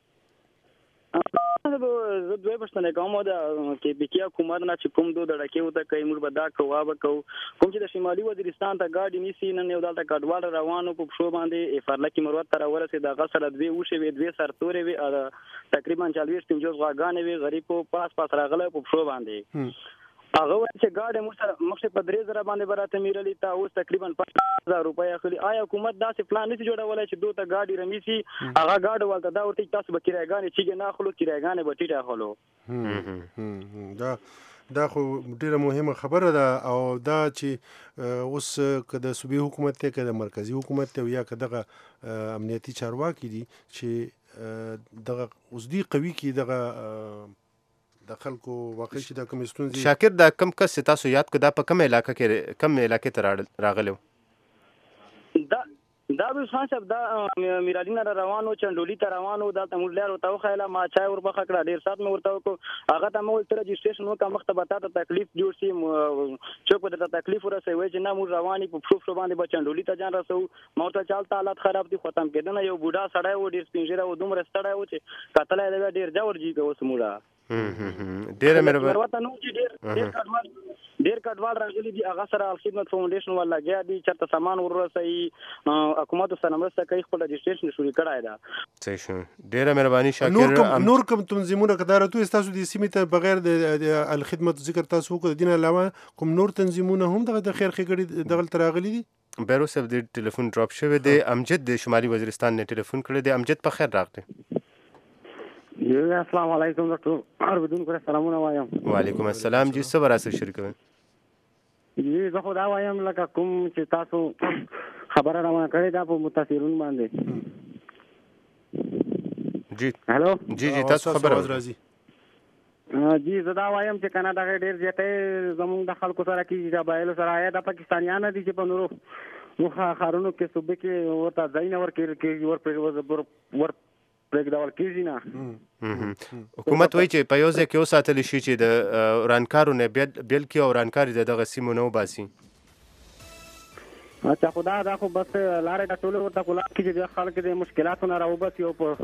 زه دوی پوښتنه کوم د KPK حکومت نه چې کوم دو دړکې وته کوي، موږ به دا کوو به کوو، کوم چې د شمالي وزیرستان ته ګاډي نیسي. نن یو دلته کډوال روانو په پښو باندې فرلکي مروت ته راورسېد، هغه سره 2 اوښې وې، 2 سرتورې وې، تقریبا 40-50 غواګانې وې، غریب په پاس راغلی په پښو باندې. هغه وایي چې ګاډی موږ سره مخکې په 3000 باندې به راته میرلي، تا اوس تقریبا 5000 روپۍ اخلي. آیا حکومت داسې پلان نشي جوړولی چې دوی ته ګاډي رمیسي، هغه ګاډي والته دا ورته تاسو به کرایګانې چیګې نه اخلو، کرایګانې به ټیټه اخلو؟ دا خو ډیره مهمه خبره ده. او دا چې اوس که د صوبې حکومت دی که د مرکزي حکومت دی یا که دغه امنیتي چارواکي دي چې دغه اوس دوی قوي کړي دغه د خلکو واقعي چې دا کومې ستونزې. شاکر دا کم کس تاسو یاد کړه، دا په کوم علاقې ته راغلی و؟ دا به خان صاحب دا میرالي نه روانو، چنډولي ته روانو، دلته موږ لار ورته وښیله، ما چای ورپخه کړه، ډېر ساعت مې ورته وکړو. هغه ته مې وویل ته رجسټریشن وکړه، مخته به تا ته تکلیف جوړ شي، څوک به درته تکلیف ورسوي. وایي چې نه موږ روان یو په پښو باندې به چنډولي ته ځان رسوو. ما ورته چې هلته حالات خراب دي، ختم کېدنه. یو بوډا سړی و، ډېر سپین ږیری و، دومره ستړی و چې کتلی دی ډېر جور جي کوي اوس موږ. ډېره مهرباني. ډېر کډوال راغلي دي، هغه سره الخدمت فاونډیشن ول لګیا دي، چېرته سامان ورسوي، حکومت سره مرسته کوي، خپل رجسټریشن شروع کړی ده. صحیح شو. ډېره مهرباني شاکر. نور کوم تنظیمونه که دا راته ستاسو د سیمې ته بغیر د الخدمت ذکر تاسو وکړو، د دې نه علاوه کوم نور تنظیمونه هم دغه د خیر ښېګړې دغلته راغلي دي؟ بیرو صاحب د ټلیفون ډراپ شوی دی. امجد د شمالي وزیرستان نه ټلیفون کړی دی. امجد په خیر راغلی. السلام علیکم ډاکټر اوریدونکو ته سلامونه وایم. وعلیکم السلام. جی څه به راسره شریکوئ؟ زه خو دا وایم لکه کوم چې تاسو خبره روانه کړې ده په متاثرون باندې. جی هلو. جی تاسو خبره راځي. جی زه دا وایم چې کنه دغه ډېر زیاتې زموږ د خلکو سره کېږي، د بایلو سره آیا د پاکستانیان دي چې په نورو ښارونو کې صوبې کې ورته ځای نه ورکېږي، پرېږدول کېږي نه. حکومت وایي چې په یو ځای کې وساتلی شي چې د ورانکارو نه بیل کړي او ورانکار د دغه سیمو نه وباسي. اچھا خو دا خو بس لارې دا ټولې ورته کولای کړي چې د خلک د مشکلاتو نه راوباسي او په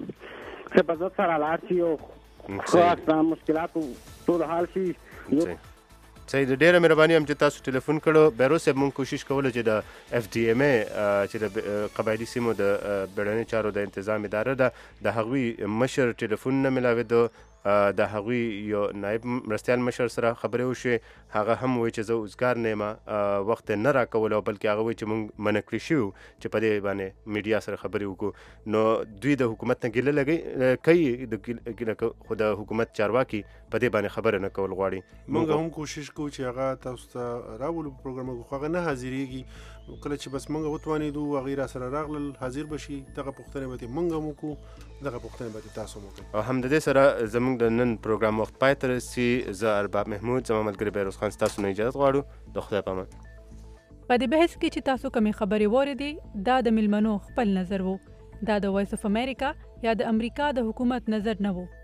حفاظت سره لاړ شي او مشکلاتو ټول حل شي. صحیح ده. ډیره مهرباني هم چې تاسو ټلیفون کړو. بیروز صاحب مونږ کوشش کوله چې د FDMA چې د قبایلي سیمو د بیړنیو چارو د تنظیم اداره ده د هغوی مشر ټلیفون نه ملاوېده. د هغوی یو نایب مرستیال مشر سره خبرې وشوې. هغه هم وایي چې زه اوزګار نه یم، وخت نه راکولو، بلکې هغه وایي چې موږ منع کړي شوي چې په دې باندې میډیا سره خبرې وکړو. نو دوی د حکومت نه ګیله کوي، خو د حکومت چارواکي په دې باندې خبره نه کول غواړي. موږ هم کوشش کوو چې هغه تاسو ته راولو په پروګرام کې، خو هغه نه حاضرېږي. کله چې بس موږ وتوانېدو هغوی را سره راغلل، حاضر به شي. دغه پوښتنې به موږ هم وکړو، دغه پوښتنې به تاسو هم وکړئ. او هم د دې سره زموږ د نن پروګرام وخت پای ته رسي. زه ارباب محمود، زما ملګری بیروز خان، ستاسو نه اجازت غواړو. د خدای په امان. په دې بحث کې چې تاسو کومې خبرې واورېدې دا د میلمنو خپل نظر و. دا د وایس اف امریکا یا د امریکا د حکومت نظر نه و.